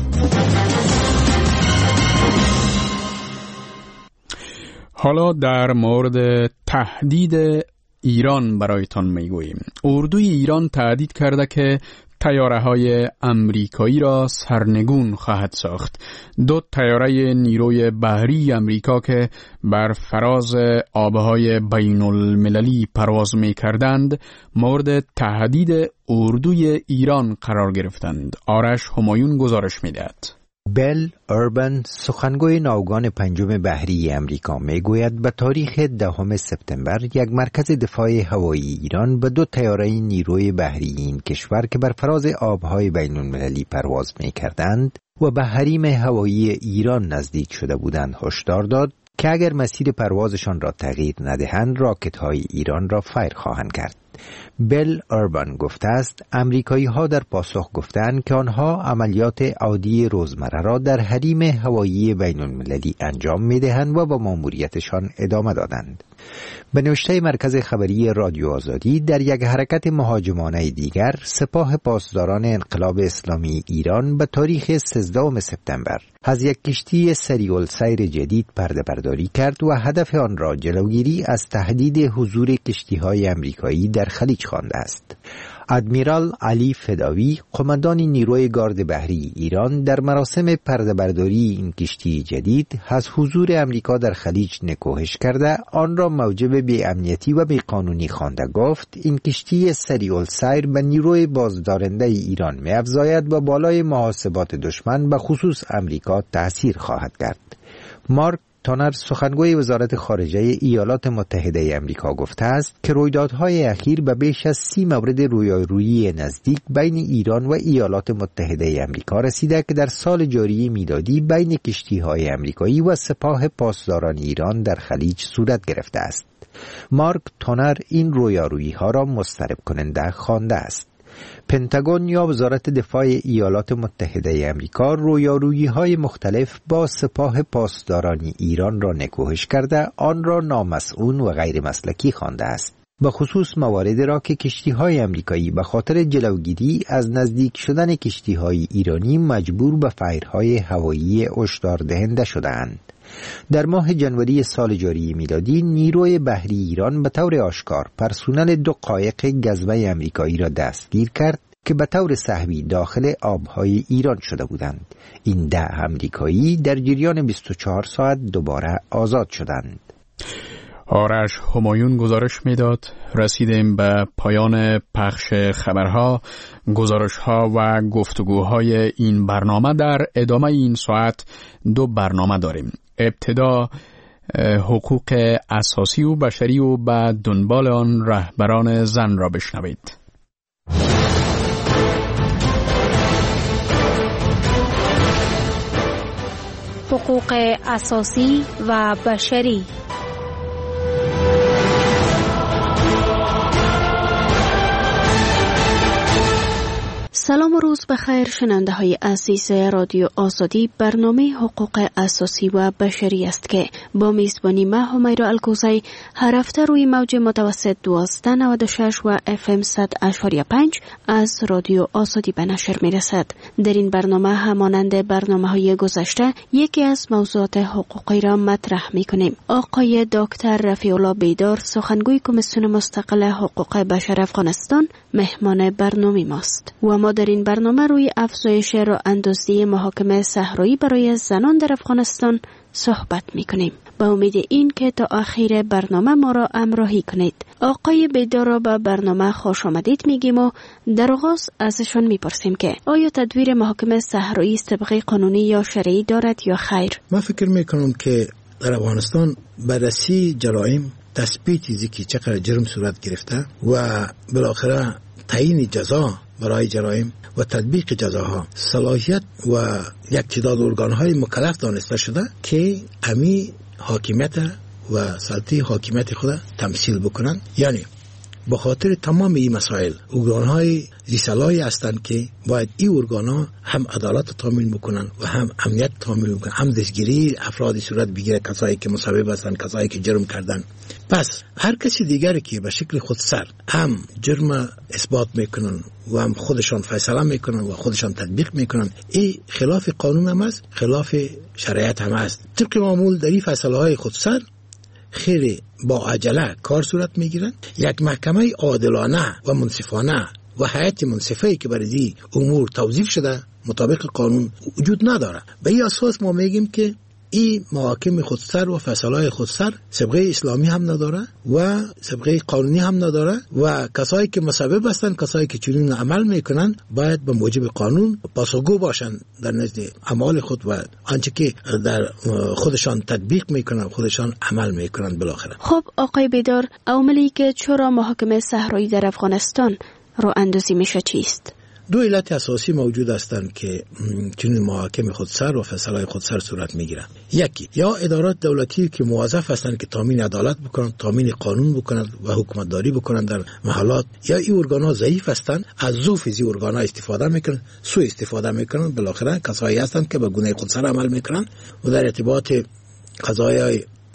حالا در مورد تهدید ایران برایتان میگوییم. اردوی ایران تهدید کرده که طیاره‌های آمریکایی را سرنگون خواهد ساخت. دو طیاره نیروی بحری آمریکا که بر فراز آبهای بین المللی پرواز می‌کردند مورد تهدید اردوی ایران قرار گرفتند. آرش همایون گزارش می‌دهد. بل اربن، سخنگوی ناوگان پنجم بحری امریکا، میگوید به تاریخ دهم سپتامبر یک مرکز دفاع هوایی ایران به دو طیاره نیروی بحری این کشور که بر فراز آبهای بین المللی پرواز میکردند و به حریم هوایی ایران نزدیک شده بودند هشدار داد که اگر مسیر پروازشان را تغییر ندهند راکت‌های ایران را فایر خواهند کرد. بل اربن گفته است امریکایی ها در پاسخ گفتند که آنها عملیات عادی روزمره را در حریم هوایی بین المللی انجام می دهند و با ماموریتشان ادامه دادند. به نوشته مرکز خبری رادیو آزادی، در یک حرکت مهاجمانه دیگر، سپاه پاسداران انقلاب اسلامی ایران به تاریخ سیزدهم سپتامبر از یک کشتی سریع‌السیر جدید پرده برداری کرد و هدف آن را جلوگیری از تهدید حضور کشتی‌های آمریکایی در خلیج خوانده است. ادمیرال علی فداوی، قماندان نیروی گارد بحری ایران، در مراسم پرده‌برداری این کشتی جدید از حضور امریکا در خلیج نکوهش کرده آن را موجب بی‌امنیتی و بی‌قانونی خوانده. گفت این کشتی سریع‌السیر به نیروی بازدارنده ایران می‌افزاید و بالای محاسبات دشمن به خصوص امریکا تأثیر خواهد کرد. مارک تانر، سخنگوی وزارت خارجه ایالات متحده آمریکا، گفته است که رویدادهای اخیر به بیش از سی مورد رویارویی نزدیک بین ایران و ایالات متحده آمریکا رسیده که در سال جاری میلادی بین کشتی‌های آمریکایی و سپاه پاسداران ایران در خلیج صورت گرفته است. مارک تانر این رویارویی‌ها را مضطرب کننده خوانده است. پنتاگون یا وزارت دفاع ایالات متحده آمریکا رویارویی‌های مختلف با سپاه پاسداران ایران را نکوهش کرده آن را نامسئول و غیر مسلکی خوانده است. به خصوص مواردی را که کشتی‌های آمریکایی به خاطر جلوگیری از نزدیک شدن کشتی‌های ایرانی مجبور به فایرهای هوایی هشدار دهنده شدند. در ماه جنوری سال جاری میلادی نیروی بحری ایران به طور آشکار پرسونل دو قایق گزمه آمریکایی را دستگیر کرد که به طور سهمی داخل آبهای ایران شده بودند. این ده آمریکایی در جریان بیست و چهار ساعت دوباره آزاد شدند. آرش همایون گزارش میداد. رسیدیم به پایان پخش خبرها، گزارشها و گفتگوهای این برنامه. در ادامه این ساعت دو برنامه داریم. ابتدا حقوق اساسی و بشری و بعد دنبال آن رهبران زن را بشنوید. حقوق اساسی و بشری. سلام و روز بخیر شنونده های عزیز رادیو آزادی. برنامه حقوق اساسی و بشری است که با میزبانی من همیرا الکوزی هر هفته روی موج متوسط دوازده نود و شش و اف ام صد اشاری پنج از رادیو آزادی به نشر می رسد. در این برنامه همانند برنامه های گذشته یکی از موضوعات حقوقی را مطرح می کنیم. آقای دکتر رفیع الله بیدار، سخنگوی کمیسیون مستقل حقوق بشر افغانستان، مهمان برنامه ماست و ما در این برنامه روی افزایش راه اندازی محاکمه صحرایی برای زنان در افغانستان صحبت می‌کنیم. با امید این که تا آخر برنامه ما را همراهی کنید. آقای بیدار را به برنامه خوش آمدید میگیم و در آغاز ازشان میپرسیم که آیا تدویر محاکمه صحرایی سابقه قانونی یا شرعی دارد یا خیر؟ من فکر میکنم که در افغانستان بررسی جرایم، تثبیت چیزی که چقدر جرم صورت گرفته و بالاخره تعیین جزا برای جرایم و تطبیق جزاها صلاحیت و یک تعداد ارگان‌های مکلف دانسته شده که امی حاکمیت و سلطه حاکمیت خود تمثیل بکنند. یعنی به خاطر تمام این مسائل ارگان‌های ذی‌صلاحی هستند که باید این ارگان‌ها هم عدالت تامین بکنن و هم امنیت تامین بکنن، هم دستگیری افرادی صورت بگیره، کسایی که مسبب هستند، کسایی که جرم کردن. پس هر کسی دیگری که به شکل خودسر هم جرم اثبات میکنن و هم خودشان فیصله میکنن و خودشان تطبیق میکنن، این خلاف قانون هم است، خلاف شریعت هم است. طبق معمول در این فیصله های خودسر خیلی با عجله کار صورت میگیرن. یک محکمه عادلانه و منصفانه و هیئت منصفه‌ای که برای امور توظیف شده مطابق قانون وجود نداره. به این اساس ما میگیم که این محاکم خودسر و فیصله خودسر سابقه اسلامی هم نداره و سابقه قانونی هم نداره و کسایی که مسبب هستند، کسایی که چنین عمل میکنن، باید به موجب قانون پاسخگو باشن در نزد اعمال خود و آنچه که در خودشان تطبیق میکنن، خودشان عمل میکنن بالاخره. خب آقای بیدار، عواملی که چرا محاکمه صحرایی در افغانستان رو اندازی میشه چیست؟ دو علت اساسی موجود هستند که چنین محاکم خودسر و فیصله خودسر صورت میگیرند. یکی، یا ادارات دولتی که موظف هستند که تامین عدالت بکنند، تامین قانون بکنند و حکومتداری بکنند در محلات، یا این ارگان‌ها ضعیف هستند، از ضعف این ارگان‌ها استفاده میکنند، سوء استفاده میکنند. بالاخره کسایی هستند که به گونه خودسر عمل میکنند و در ارتباط قضایای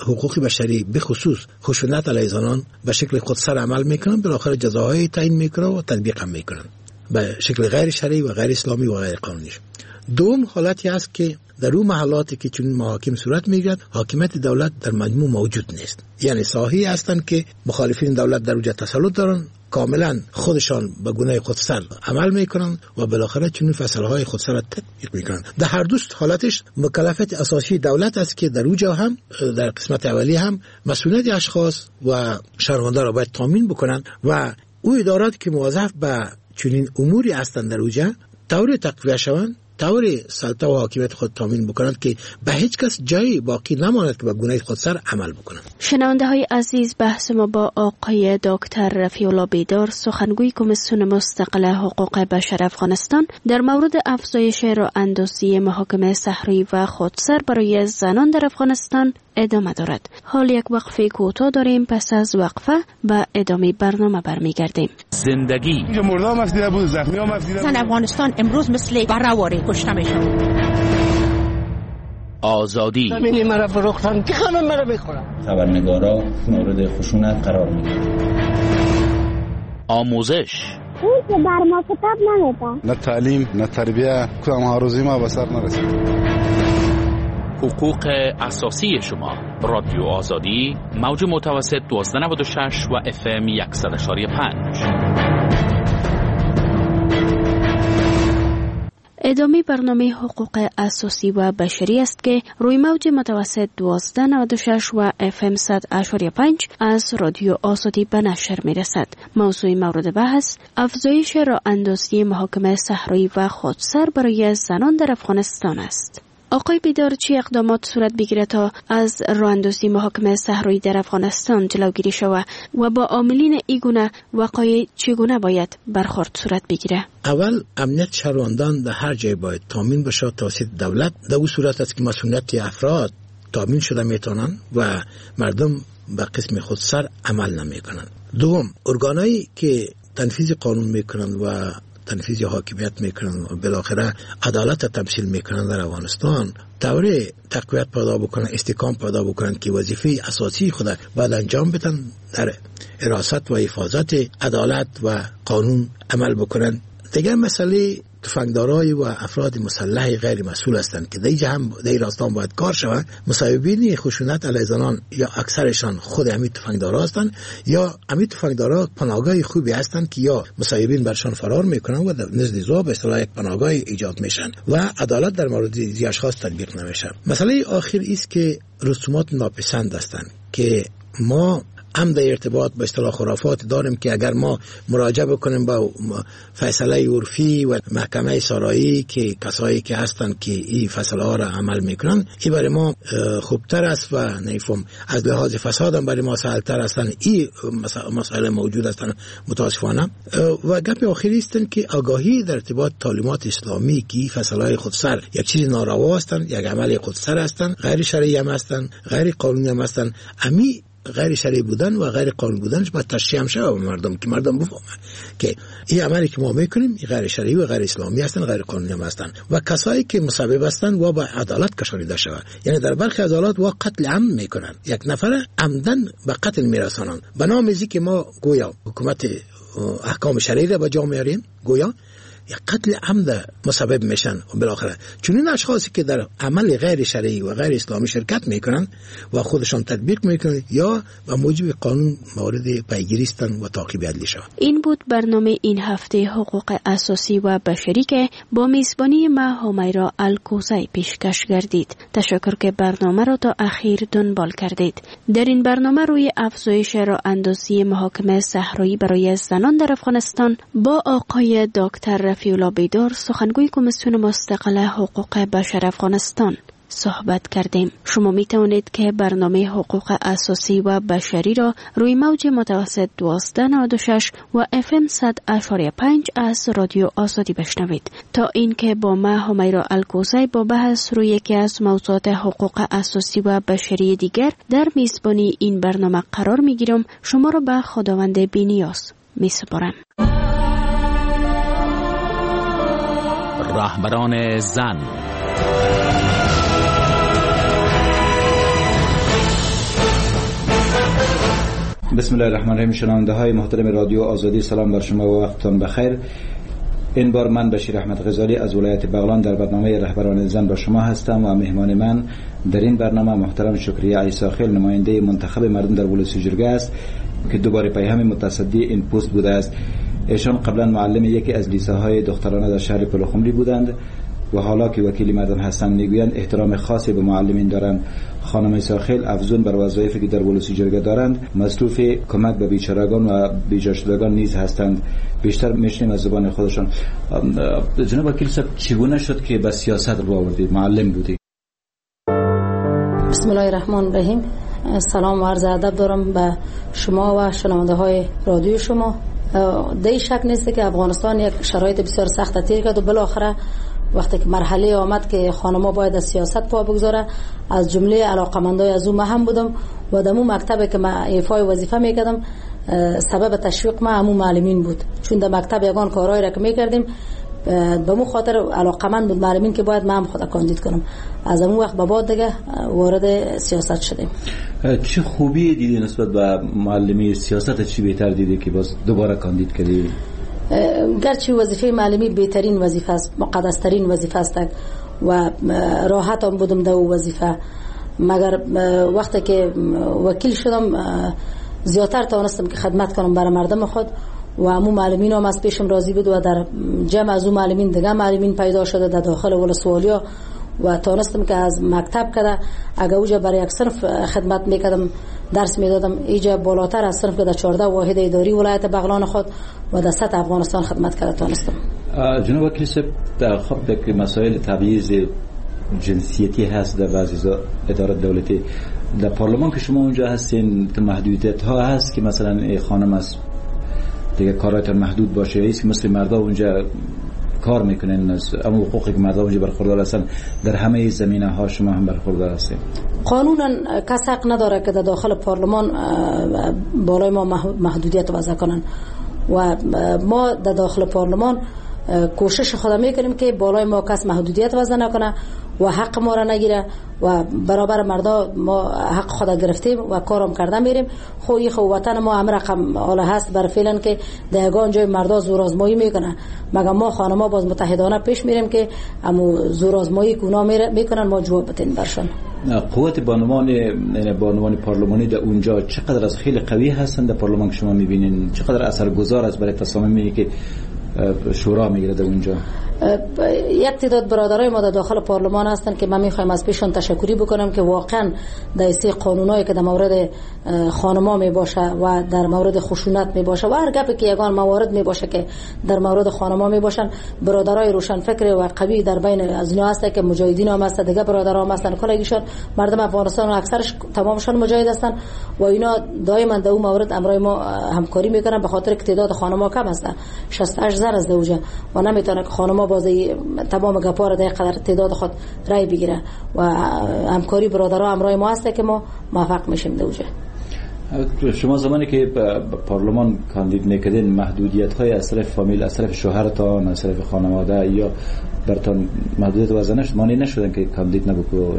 حقوق بشری به خصوص خشونت علیه زنان به شکل خودسر عمل میکنن، بالاخره جزاهای تعیین میکنن و تطبیق هم میکنن به شکل غیر شرعی و غیر اسلامی و غیر قانونی. دوم حالتی است که در اون محلاتی که چون محاکم صورت میگیرد حاکمیت دولت در مجموع موجود نیست، یعنی ساحه‌ای هستند که مخالفین دولت در اونجا تسلط دارن، کاملا خودشان به گونه خودسر عمل میکنن و بالاخره چنین فصلهای خودسر را تطبیق میکنن. در هر دو حالتش مکلفیت اساسی دولت است که در اونجا هم در قسمت اولی هم مسئولیت اشخاص و شهروندان را باید تامین بکنن و او ادارات که موظف به چنین اموری هستند در اونجا طور تقویه شوند، طور سلطه و حاکمیت خود تامین بکنند که به هیچ کس جایی باقی نماند که به گونه خودسر عمل بکنند. شنونده های عزیز، بحث ما با آقای دکتر رفیع الله بیدار، سخنگوی کمیسیون مستقل حقوق بشر افغانستان، در مورد افزایش راه اندازی محاکم صحرایی و خودسر برای زنان در افغانستان ادامه دارد. حال یک وقفه کوتاه داریم، پس از وقفه به ادامه برنامه برمیگردیم. زندگی مردم افدیده بود، زخمی هم افدیده بود. افغانستان امروز مثل برآوری کشته میشن. آزادی زمینی مرا فروختن که خانم مرا میخورن. خبرنگارا مورد خشونت قرار میگیرن. آموزش اون که بر ما کتاب نمیدن، نه تعلیم نه تربیه، کدام ها روزی ما به سر نرسید. حقوق اساسی شما. رادیو آزادی، موج متوسط دوازده نود و شش و اف ام صد و پنج. ادامه برنامه حقوق اساسی و بشری است که روی موج متوسط دوازده نود و شش و اف ام صد و پنج از رادیو آزادی به نشر می رسد. موضوع مورد بحث افزایش راه اندازی محاکم صحرایی و خودسر برای زنان در افغانستان است. آقای بیدار، چه اقدامات صورت بگیره تا از راه اندازی محاکم صحرایی در افغانستان جلوگیری شود و با عاملین این گونه وقایع چگونه باید برخورد صورت بگیره؟ اول امنیت شهروندان در هر جای باید تامین بشه توسط دولت. در اون صورت است که مسئولیت افراد تامین شده میتونن و مردم به قسم خودسر عمل نمیکنن. دوم، ارگانایی که تنفیذ قانون میکنن و تنفیذ حاکمیت میکنن و بالاخره عدالت تمثیل میکنن در افغانستان طور تقویت پیدا بکنن، استحکام پیدا بکنن که وظیفه اساسی خود باید انجام بدن، در حراست و حفاظت عدالت و قانون عمل بکنن. دیگر مسئله تفنگدارای و افراد مسلح غیر مسئول هستند که دیگه هم در راستان باید کار شود. مسببین خشونت علیه زنان یا اکثرشان خود همین تفنگدارا هستند یا همین تفنگدارا پناهگاه خوبی هستند که یا مسببین برشان فرار میکنن و نزد زوا به اصطلاح یک پناهگاه ایجاد میشن و عدالت در مورد این اشخاص تطبیق نمیشه. مسئله آخر است که رسومات ناپسند هستند که ما هم در ارتباط با اصطلاح خرافات داریم که اگر ما مراجعه بکنیم با فیصله عرفی و محکمه سارایی که کسایی که هستند که این فیصله ها را عمل میکنن، این برای ما خوبتر است و نیفهم از لحاظ فساد هم برای ما سهلتر هستند. این مسئله موجود هستند متاسفانه. و گپ آخری است که آگاهی در ارتباط تعلیمات اسلامی که فیصله های خودسر یک چیز ناروا هستند، یک عمل خودسر هستند، غیر شرعی هم هستند، غیر قانونی هم هستند. امی غیر شرعی بودن و غیر قانونی بودنش باید تشریح شود به مردم که مردم بفهمن که این عملی که ما میکنیم این غیر شرعی و غیر اسلامی هستن، غیر قانونی هم هستن و کسایی که مسبب هستن و با عدالت کشانیده شود. یعنی در برخی عدالت و قتل عمد میکنن، یک نفر عمدن به قتل میرسانن به نام ازی که ما گویا حکومت احکام شرعی را به جا میاریم، گویا یک قتل عمد مسبب میشن و بالاخره چون این اشخاصی که در عمل غیر شرعی و غیر اسلامی شرکت میکنن و خودشان تطبیق میکنن یا به موجب قانون مورد پیگیری هستند و تعقیب عدلی شوند. این بود برنامه این هفته حقوق اساسی و بشری که با میزبانی ما همیرا الکوزی پیشکش گردید. تشکر که برنامه را تا اخیر دنبال کردید. در این برنامه روی افزایش راه اندازی محاکم صحرایی برای زنان در افغانستان با آقای دکتر رفیع الله بیدار، سخنگوی کمیسیون مستقل حقوق بشر افغانستان صحبت کردیم. شما می توانید که برنامه حقوق اساسی و بشری را روی موج متوسط دوازده نود و شش و اف ام صد و پنج از رادیو آزادی بشنوید. تا اینکه با ما همیرا الکوزی با بحث روی یکی از موضوعات حقوق اساسی و بشری دیگر در میزبانی این برنامه قرار می گیرم، شما را به خداوند بی‌نیاز می سپارم. رهبران زن. بسم الله الرحمن الرحیم. شنونده های محترم رادیو آزادی، سلام بر شما و وقتتان بخیر. این بار من بشیر احمد غزالی از ولایت بغلان در برنامه رهبران زن با شما هستم و مهمان من در این برنامه محترم شکریه عیسی خیل، نماینده منتخب مردم در ولایت جرگه است که دوباره پیام متصدی این پست بوده است. ایشان قبلا معلم یکی از لیسه‌های دخترانه در شهر پلخمری بودند و حالا که وکیل مردم هستند میگویند احترام خاصی به معلمین دارند. خانم عیسی خیل افزون بر وظایفی که در ولایت جرگه دارند مصروف کمک به بیچارگان و بیجاشدگان نیز هستند. بیشتر میشنیم از زبان خودشان. جناب وکیل صاحب، چگونه شد که به سیاست رو آوردید؟ معلم بودی. بسم الله الرحمن الرحیم. سلام و عرض ادب دارم به شما و شنونده های رادیو شما. دی شک نیست که افغانستان یک شرایط بسیار سخت تیر کرد و بالاخره وقتی که مرحله آمد که خانم‌ها باید از سیاست پا بگذاره، از جمله علاقمندای از اون هم بودم و در اون مکتبی که من ایفای وظیفه میکردم سبب تشویق من همون معلمین بود، چون در مکتب یگان کارهایی را که میکردیم به مو خاطر علاقمند بود معلمین که باید من هم خود کاندید کنم. از اون وقت به بعد دیگه وارد سیاست شدیم. چه خوبی دیدی نسبت به معلمی؟ سیاست چی بهتر دیدی که باز دوباره کاندید کردی؟ گرچه وظیفه معلمی بهترین وظیفه است، مقدسترین وظیفه است و راحت هم بودم در وظیفه، مگر وقتی که وکیل شدم زیادتر توانستم که خدمت کنم برای مردم خود و همون معلمین هم از پیشم راضی بود و در جمع از اون معلمین دیگه معلمین پیدا شده در داخل ولسوالیا و توانستم که از مکتب کده اگه اوجا برای یک صنف خدمت میکردم، درس میدادم، ایجا بالاتر از صنف که در چهارده واحد اداری ولایت بغلان خود و در سطح افغانستان خدمت کرده توانستم. جناب وکیل صاحب، در خب که مسائل تبعیض جنسیتی هست در بعضی ادارات دولتی، در پارلمان که شما اونجا هستین محدودیت ها هست که مثلا خانم است دیگه کارایتان محدود باشه، ایست که مثل مردا اونجا کار میکنن، اما حقوقی که مردم اونجا برخوردار هستن در همه زمینه ها شما هم برخوردار هستین؟ قانونا کس حق نداره که در داخل پارلمان بالای ما محدودیت وضع کنن و ما در داخل پارلمان کوشش خود میکنیم که بالای ما کس محدودیت وضع نکنه و حق ما را نگیره و برابر مردا ما حق خود گرفتیم و کارم کرده میریم. خوی خو وطن ما هم رقم حالا هست بر فعلا که در یگان جای مردا زور آزمایی میکنه، مگر ما خانما باز متحدانه پیش میریم که امو زور آزمایی کونا میکنن ما جواب بتین برشان. قوت بانوان یعنی بانوان پارلمانی در اونجا چقدر از خیلی قوی هستند در پارلمان که شما میبینین؟ چقدر اثرگذار است برای تصامیمی که شورا میگیره در اونجا؟ یک تعداد برادرای ما در داخل پارلمان هستن که من میخوایم از پیشون تشکری بکنم که واقعا در سه قانونایی که در مورد خانما می باشه و در مورد خشونت می باشه و هر گپی که یگان موارد می باشه که در مورد خانما می باشن، برادرای روشن فکر و قوی در بین از اینا هست که مجاهدین هم هست، دیگه برادرها هم هستن، کلگیشون مردم افغانستان و اکثرش تمامشون مجاهد هستن و اینا دائما در اون مورد امرای ما همکاری میکنن، به خاطر که تعداد خانما کم هستن، شصت و هشت زن از دوجه و نمیتونه که خانما بازی تمام گپار در قدر تعداد خود رای بگیره و همکاری برادرها همراه ما هست که ما موفق میشیم دوجه. شما زمانی که پارلمان کاندید میکردین محدودیت های از طرف فامیل، از طرف شوهرتان، از طرف خانواده یا برتان محدودیت وضع نشد؟ مانع نشدن که کاندید نبکو؟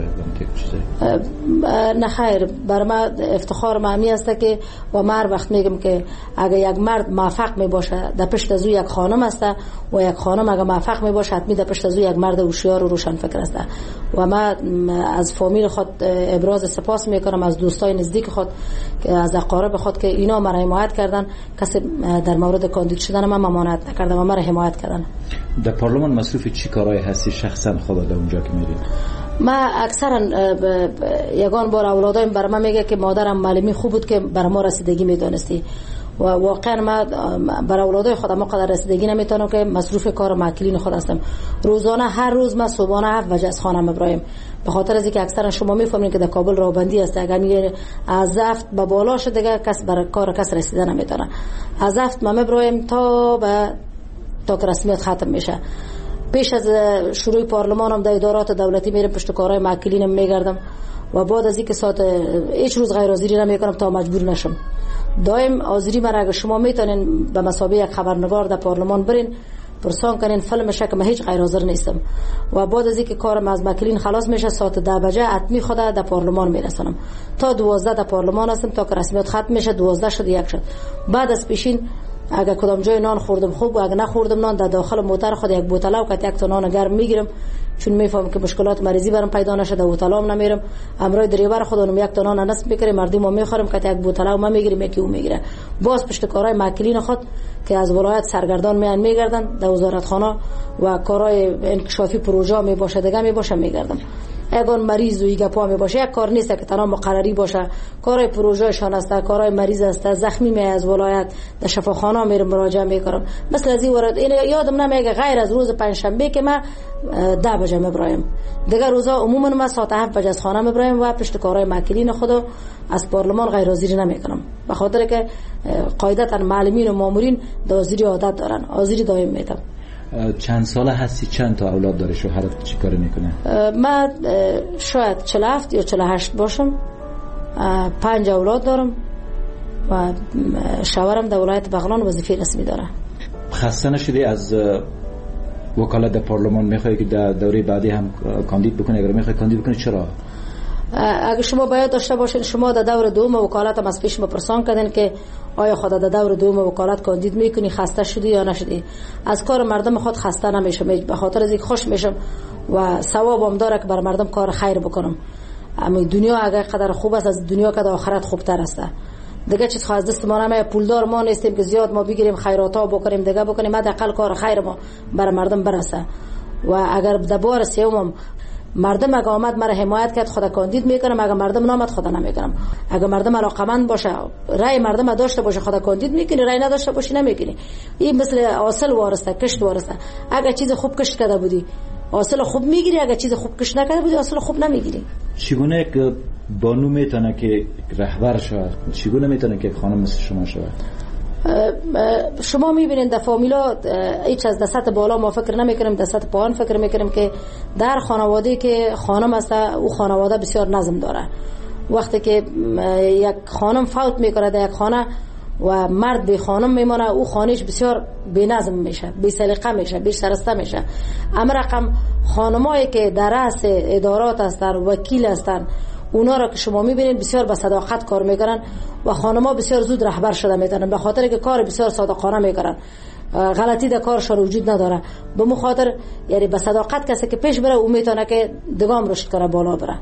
نه خیر، بر ما افتخار معمی است که و من وقت میگم که اگر یک مرد موفق می باشه در پشت از او یک خانم است و یک خانم اگر موفق می باشه حتمی در پشت از او یک مرد هوشیار و روشن فکر است و من از فامیل خود ابراز سپاس میکنم، از دوستای نزدیک خود، از اقارب خود که اینا مرا حمایت کردن، کسی در مورد کاندید شدن من ممانعت نکردن و مرا حمایت کردن. در پارلمان مصروف چی کارهای هستی شخصا خود در اونجا که میرید؟ ما اکثرا یگان بار اولادایم بر من میگه که مادرم معلمی خوب بود که بر ما رسیدگی میدونستی و واقعا ما بر اولادای خودم ما قدر رسیدگی نمیتونم که مصروف کار معلولین خود هستم. روزانه هر روز ما صبحانه هفت وجه از خانم ابراهیم، به خاطر از اینکه اکثرا شما میفهمید که در کابل راهبندی است، اگر میگه از هفت به بالا شده دیگه کس بر کار کس رسیدن نمیتونه. از هفت ما ابراهیم تا به تا که رسمیت ختم میشه. پیش از شروع پارلمان هم در ادارات دولتی میرم پشت کارهای معلولین میگردم و بعد از اینکه ساعت هیچ روز غیر حاضری نمیکنم تا مجبور نشم. دائم حاضری من اگه شما میتونین به مثابه یک خبرنگار در پارلمان برین پرسان کنین فیلمش که من هیچ غیر حاضر نیستم و بعد از اینکه کارم از مکلین خلاص میشه ساعت ده بجه حتمی خدا در پارلمان میرسونم تا دوازده در پارلمان هستم تا که رسمیت ختم میشه دوازده شد یک شد بعد از پیشین اگر کدام جای نان خوردم خوب و اگر نخوردم نان در داخل موتر خود یک بوتل و یک تا نان گرم میگیرم چون میفهمم که مشکلات مریضی برام پیدا نشه در بوتلام نمیرم امروز دریور خودم یک تا نان نصب میکردم مردم میخورم که یک بوتل و ما میگیریم یکی او میگیره باز پشت کارهای مکلین خود که از ولایت سرگردان میان میگردن در وزارتخانه و کارهای انکشافی پروژه می باشه دیگه می باشه میگردم اگر مریض و ایگه پا می باشه یک کار نیست که تنها مقرری باشه کارهای پروژه شان است کارهای مریض است زخمی می از ولایت در شفاخانه میرم مراجعه میکنم مثل از این ورد این یادم نمیاد غیر از روز پنجشنبه که ما ده بجه میبرایم دیگه روزا عموما ما ساعت هفت بجه از خانه میبرایم و پشت کارهای مکلین خود از پارلمان غیر حاضری نمیکنم به خاطر که قاعدتا معلمین و مامورین در حاضری عادت دارن حاضری دائم میتم. چند ساله هستی چند تا اولاد داری شوهرت چی کار میکنه؟ من شاید چهل و هفت یا چهل و هشت باشم پنج اولاد دارم و شوهرم در ولایت بغلان وظیفه رسمی داره. خسته نشدی از وکالت در پارلمان؟ میخوای که در دوره بعدی هم کاندید بکنی؟ اگر میخوای کاندید بکنی چرا؟ اگه شما باید داشته باشین شما در دور دوم وکالت هم از پیش ما پرسان کردین که آیا خدا در دور دوم وکالت کاندید میکنی خسته شدی یا نشدی؟ از کار مردم خود خسته نمیشم به خاطر از اینکه خوش میشم و ثوابم داره که بر مردم کار خیر بکنم. اما دنیا اگه قدر خوب است از دنیا که در آخرت خوبتر است. دیگه چیز خواهد دست ما نمیه پولدار ما نیستیم که زیاد ما بگیریم خیراتا بکنیم دیگه بکنیم حداقل کار خیر ما بر مردم برسه و اگر در بار سوم مردم اگه آمد مرا حمایت کرد خدا کاندید میکنم اگه مردم نامد خدا نمیکنم اگه مردم علاقمند باشه رای مردم داشته باشه خدا کاندید میکنی رای نداشته باشی نمیکنی این مثل حاصل وارسته کشت وارسته اگه چیز خوب کشت کرده بودی حاصل خوب میگیری اگه چیز خوب کشت نکرده بودی حاصل خوب نمیگیری. چگونه که بانو میتونه که رهبر شود؟ چگونه میتونه که خانم مثل شما شود؟ شما میبینید در فامیلا هیچ از دست بالا ما فکر نمیکنیم دست پایین فکر میکنیم که در خانواده که خانم است او خانواده بسیار نظم داره. وقتی که یک خانم فوت میکنه در یک خانه و مرد به خانم میمونه او خانهش بسیار بی نظم میشه بی سلیقه میشه بی شرسته میشه. اما رقم خانمایی که در رأس ادارات هستن وکیل هستن اونا را که شما میبینید بسیار با صداقت کار میکنن و خانم‌ها بسیار زود رهبر شده میتونن به خاطر که کار بسیار صادقانه میکنن غلطی در کارشان وجود نداره به مخاطر یعنی با صداقت کسی که پیش بره او میتونه که دگام رشد کنه بالا بره.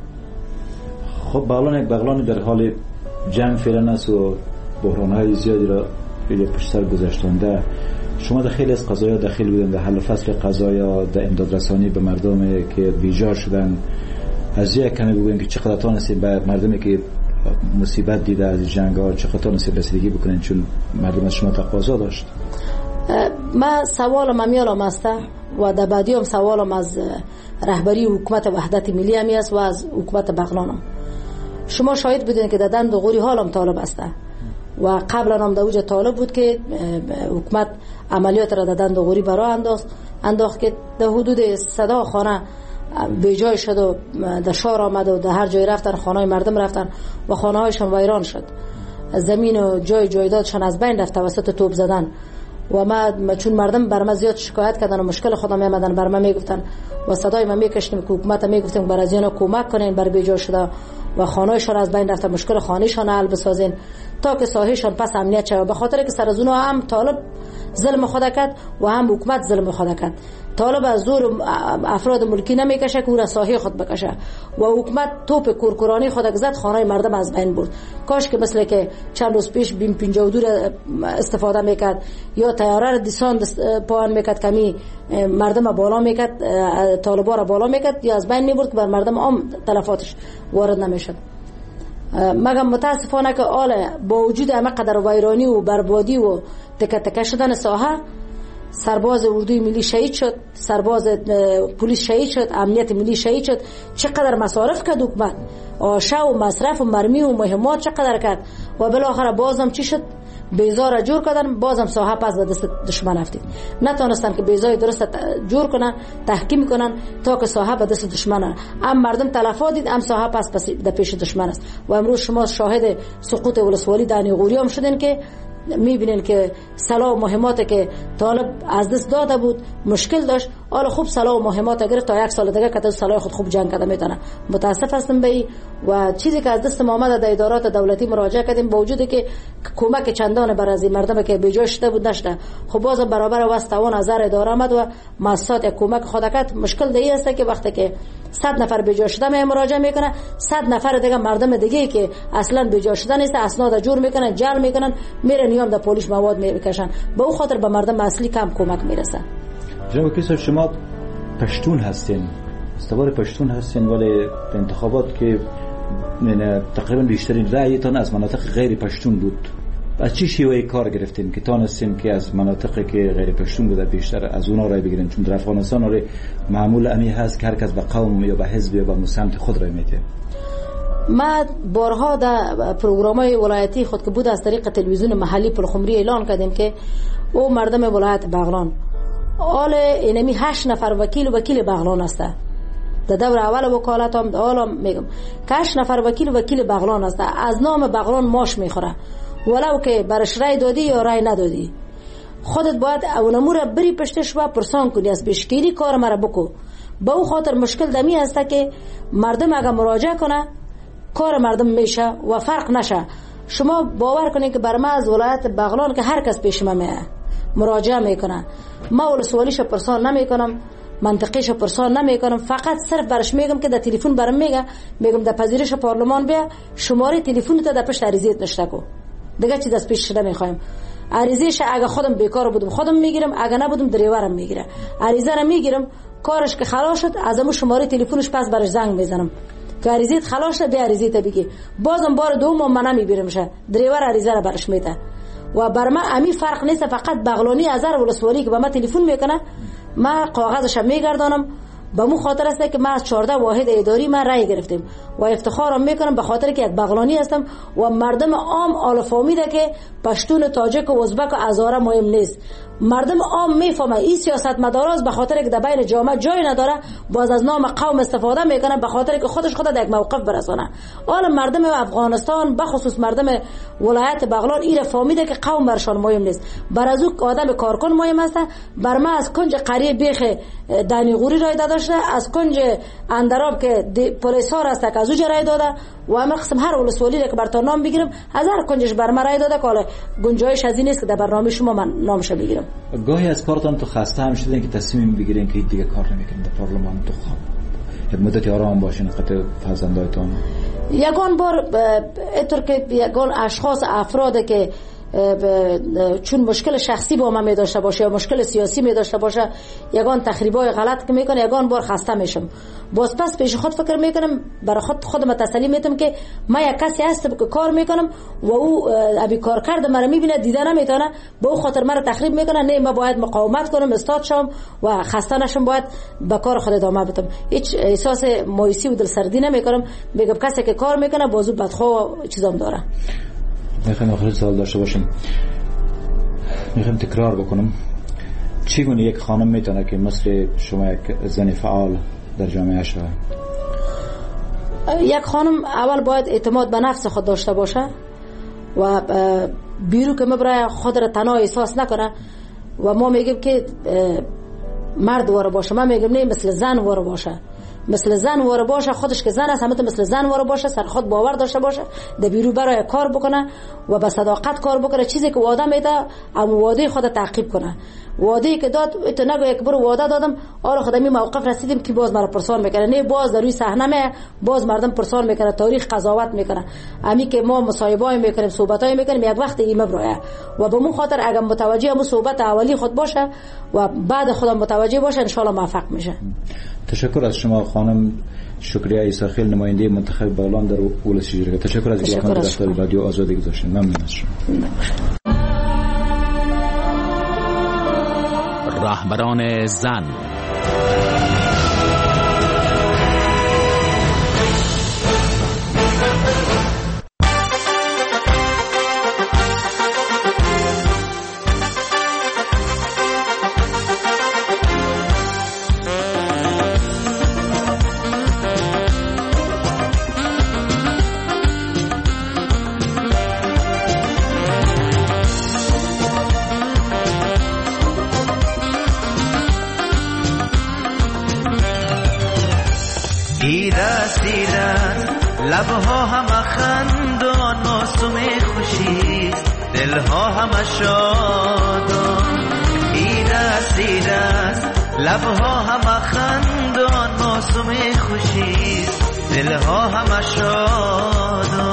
خب بغلان یک بغلان در حال جنگ فعلا است و بحران‌های زیادی را به پشت سر گذاشتنده شما در خیلی از قضایا داخل بودن در حل فصل قضایا در امداد رسانی به مردم که بیجار شدن از یک کمی بگویم که چقدر تانستید به مردمی که مصیبت دیده از جنگ ها چقدر تانستید رسیدگی بکنین چون مردم از شما تقاضا داشت؟ ما سوالم امیالم است و در بعدی هم سوالم از رهبری حکومت وحدت ملی همی است و از حکومت بغلانم. شما شاهد بودین که در دند غوری حالم طالب است و قبلا هم در اوج طالب بود که حکومت عملیات را در دند غوری برای انداخت انداخت که در حدود صدا خانه به جای شد و در شهر آمد و در هر جای رفتن خانه مردم رفتن و خانه هایشان ویران شد زمین و جای جایدادشان از بین رفت توسط توپ زدن و ما چون مردم بر ما زیاد شکایت کردن و مشکل خودم میامدن بر ما میگفتن و صدای ما میکشیم که حکومت میگفتیم بر از اینا کمک کنین بر به جای شده و خانه‌شان از بین رفت مشکل خانه‌شان حل بسازین تا که ساحهشان پس امنیت شود به خاطر که سر از اونها هم طالب ظلم خود کرد و هم حکومت ظلم خود کرد. طالب از زور افراد ملکی نمیکشه که او را ساحه خود بکشه و حکومت توپ کورکورانی خود زد خانه مردم از بین برد. کاش که مثل که چند روز پیش بیم پنجاه و دو استفاده میکرد یا تیاره را دیسان پایان میکرد کمی مردم بالا میکرد طالبا را بالا میکرد یا از بین میبرد که بر مردم عام تلفاتش وارد نمیشد. مگم متاسفانه که آل با وجود همه قدر ویرانی و بربادی و تکه تکه شدن ساحه سرباز اردوی ملی شهید شد سرباز پلیس شهید شد امنیت ملی شهید شد چقدر مصارف کرد حکومت آشا و مصرف و مرمی و مهمات چقدر کرد و بالاخره بازم چی شد بیزار جور کردن بازم ساحه پس به دست دشمن افتید نتونستن که بیزای درست جور کنن تحکیم کنن تا که ساحه به دست دشمن ام مردم تلفات دید ام ساحه پس در پیش دشمن است و امروز شما شاهد سقوط ولسوالی دانی غوری هم شدین که میبینین که سلاح و مهمات که طالب از دست داده بود مشکل داشت، حالا خوب سلاح و مهمات گرفت تا یک سال دیگه که سلاح خود خوب جنگ کرده میتونه. متاسف هستم به این و چیزی که از دست ما آمد در ادارات دولتی مراجعه کردیم با وجودی که کمک چندان بر از مردم که به جای شده بود نشده، خب باز برابر واسه اون هزار اداره آمد و مؤسسات کمک خود کرد. مشکل دیگه است که وقتی که صد نفر به جای شده می مراجعه میکنه، صد نفر دیگه مردم دیگه که اصلا به جای شده نیست اسناد جور میکنن، جل میکنن، میره نیام در پلیس مواد میکشن، به اون خاطر به مردم اصلی کم کمک میرسه. جناب کیسر شما پشتون هستین، استوار پشتون هستین، ولی انتخابات که تقریبا بیشترین رأیتان از مناطق غیر پشتون بود. از چی شیوه کار گرفتین که تانستین که از مناطقی که غیر پشتون بوده بیشتر از اونا رای بگیرین؟ چون در افغانستان آره معمول امی هست که هر کس به قوم یا به حزب یا به سمت خود رای میده. ما بارها در پروگرام‌های ولایتی خود که بود از طریق تلویزیون محلی پلخمری اعلان کردیم که او مردم ولایت بغلان آل اینمی هشت نفر وکیل و وکیل بغلان است. در دور اول وکالت هم حالا میگم که هشت نفر وکیل و وکیل بغلان است، از نام بغلان ماش میخوره، ولو که برش رای دادی یا رای ندادی خودت باید اونمو را بری پشتش و پرسان کنی، از پیشگیری کار مرا بکو. با او خاطر مشکل دمی است که مردم اگر مراجعه کنه کار مردم میشه و فرق نشه. شما باور کنید که بر ما از ولایت بغلان که هر کس پیش ما میه مراجعه میکنه، ما ولسوالیش پرسان نمیکنم، منطقیش پرسان نمیکنم، فقط صرف برش میگم که در تلفن برام میگه، میگم در پذیرش پارلمان بیا شماره تلفن تو در پشت عریضیت نشته کو، دیگه چی دست پیش شده میخوایم. عریضیش اگه خودم بیکار بودم خودم میگیرم، اگه نبودم دریورم میگیره. عریضه رو میگیرم، کارش که خلاص شد از امو شماره تلفنش پس برش زنگ میزنم که عریضیت خلاص شد، بیا عریضیت بگی. بازم بار دوم من نمیبیرمشه، دریور عریضه رو برش میده. و بر من امی فرق نیست، فقط بغلانی ازر ولسوالی که به من تلفن میکنه ما کاغذش میگردانم. به مو خاطر است که ما از چهارده واحد اداری من رای گرفتیم و افتخارم میکنم به خاطر که یک بغلانی هستم و مردم عام آل فهمیده که پشتون، تاجک و ازبک و هزاره مهم نیست. مردم عام میفهمه این سیاست مداراست به خاطر که در بین جامعه جای نداره، باز از نام قوم استفاده میکنه به خاطر که خودش خود در یک موقف برسونه. حالا مردم افغانستان به خصوص مردم ولایت بغلان این فهمیده که قوم برشان مهم نیست، بر از او آدم کارکن مهم است. بر ما از کنج قریه بیخ دانی غوری رای داده، از کنج اندراب که پلیس ها راست که از او رای داده و همه قسم هر ولسوالی که براتون نام بگیرم هزار کنجش بر ما رای داده که حالا گنجایش از این نیست که در برنامه شما من نامش بگیرم. گاهی از کارتان تو خسته هم شدین که تصمیم بگیرین که دیگه کار نمیکنین در پارلمان، تو خواب مدتی آرام باشین قطع فرزندایتان؟ یگان بار اینطور که یگان اشخاص افراد که چون مشکل شخصی با من می داشته باشه یا مشکل سیاسی می داشته باشه یگان تخریبای غلط که میکنه، یگان بار خسته میشم. باز پس پیش خود فکر میکنم، برای خود خودم تسلی میدم که ما یک کسی هستم که کار میکنم و او ابی کار کرده مرا میبینه دیده نمیتونه، به او خاطر مرا تخریب میکنه. نه ما باید مقاومت کنم، استاد شم و خسته نشم، باید به کار خود ادامه بدم. هیچ احساس مایوسی و دلسردی نمیکنم. میگم کسی که کار میکنه بازو بدخواه چیزام داره. میخوایم آخر سوال داشته باشیم، میخوایم تکرار بکنم، چگونه یک خانم میتونه که مثل شما یک زن فعال در جامعه شود؟ یک خانم اول باید اعتماد به نفس خود داشته باشه و بیرو که مبرای خود را تنها احساس نکنه. و ما میگیم که مرد واره باشه، ما میگیم نه مثل زن واره باشه، مثل زن واره باشه، خودش که زن است همه مثل زن واره باشه، سر خود باور داشته باشه، در بیرو برای کار بکنه و به صداقت کار بکنه. چیزی که وعده میده ام وعده خود تعقیب کنه. وعده که داد تو نگو یک بار وعده دادم آره خودم این موقف رسیدیم که باز مرا پرسان میکنه، نه باز در روی صحنه می باز مردم پرسان میکنه، تاریخ قضاوت میکنه. امی که ما مصاحبه‌ای میکنیم، صحبتای میکنیم، یک وقت این مبرای و به مو خاطر اگه متوجه مو صحبت اولی خود باشه و بعد خودم متوجه باشه ان شاء الله موفق میشه. تشکر از شما خانم شکریه عیساخیل، نماینده منتخب بغلان در ولسی جرگه. تشکر از اینکه وقت دفتر رادیو آزادی گذاشتین. ممنون از شما. رهبران زن. عید رسیدن لبها همه خندان موسم خوشی دلها همه شادان عید رسیدن لبها همه خندان موسم خوشی دلها همه شادان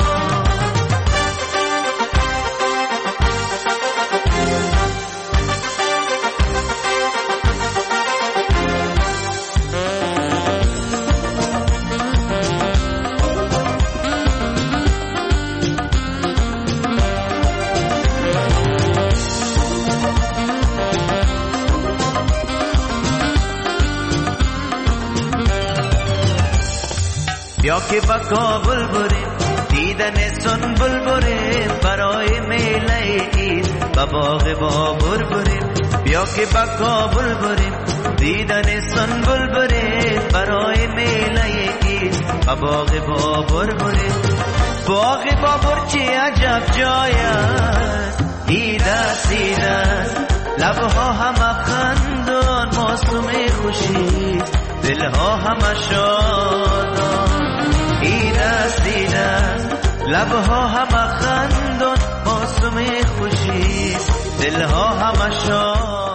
بیا که با کابل بریم دیدن سنبل بریم برای میله عید با باغ بابر بریم بیا که با کابل بریم دیدن سنبل بریم برای میله عید با باغ بابر بریم باغ بابر چه عجب جای است عید رسیدن لبها همه خندان موسم خوشی دلها همه شادان عید رسیدن لبها همه خندان موسم خوشی دلها همه شادان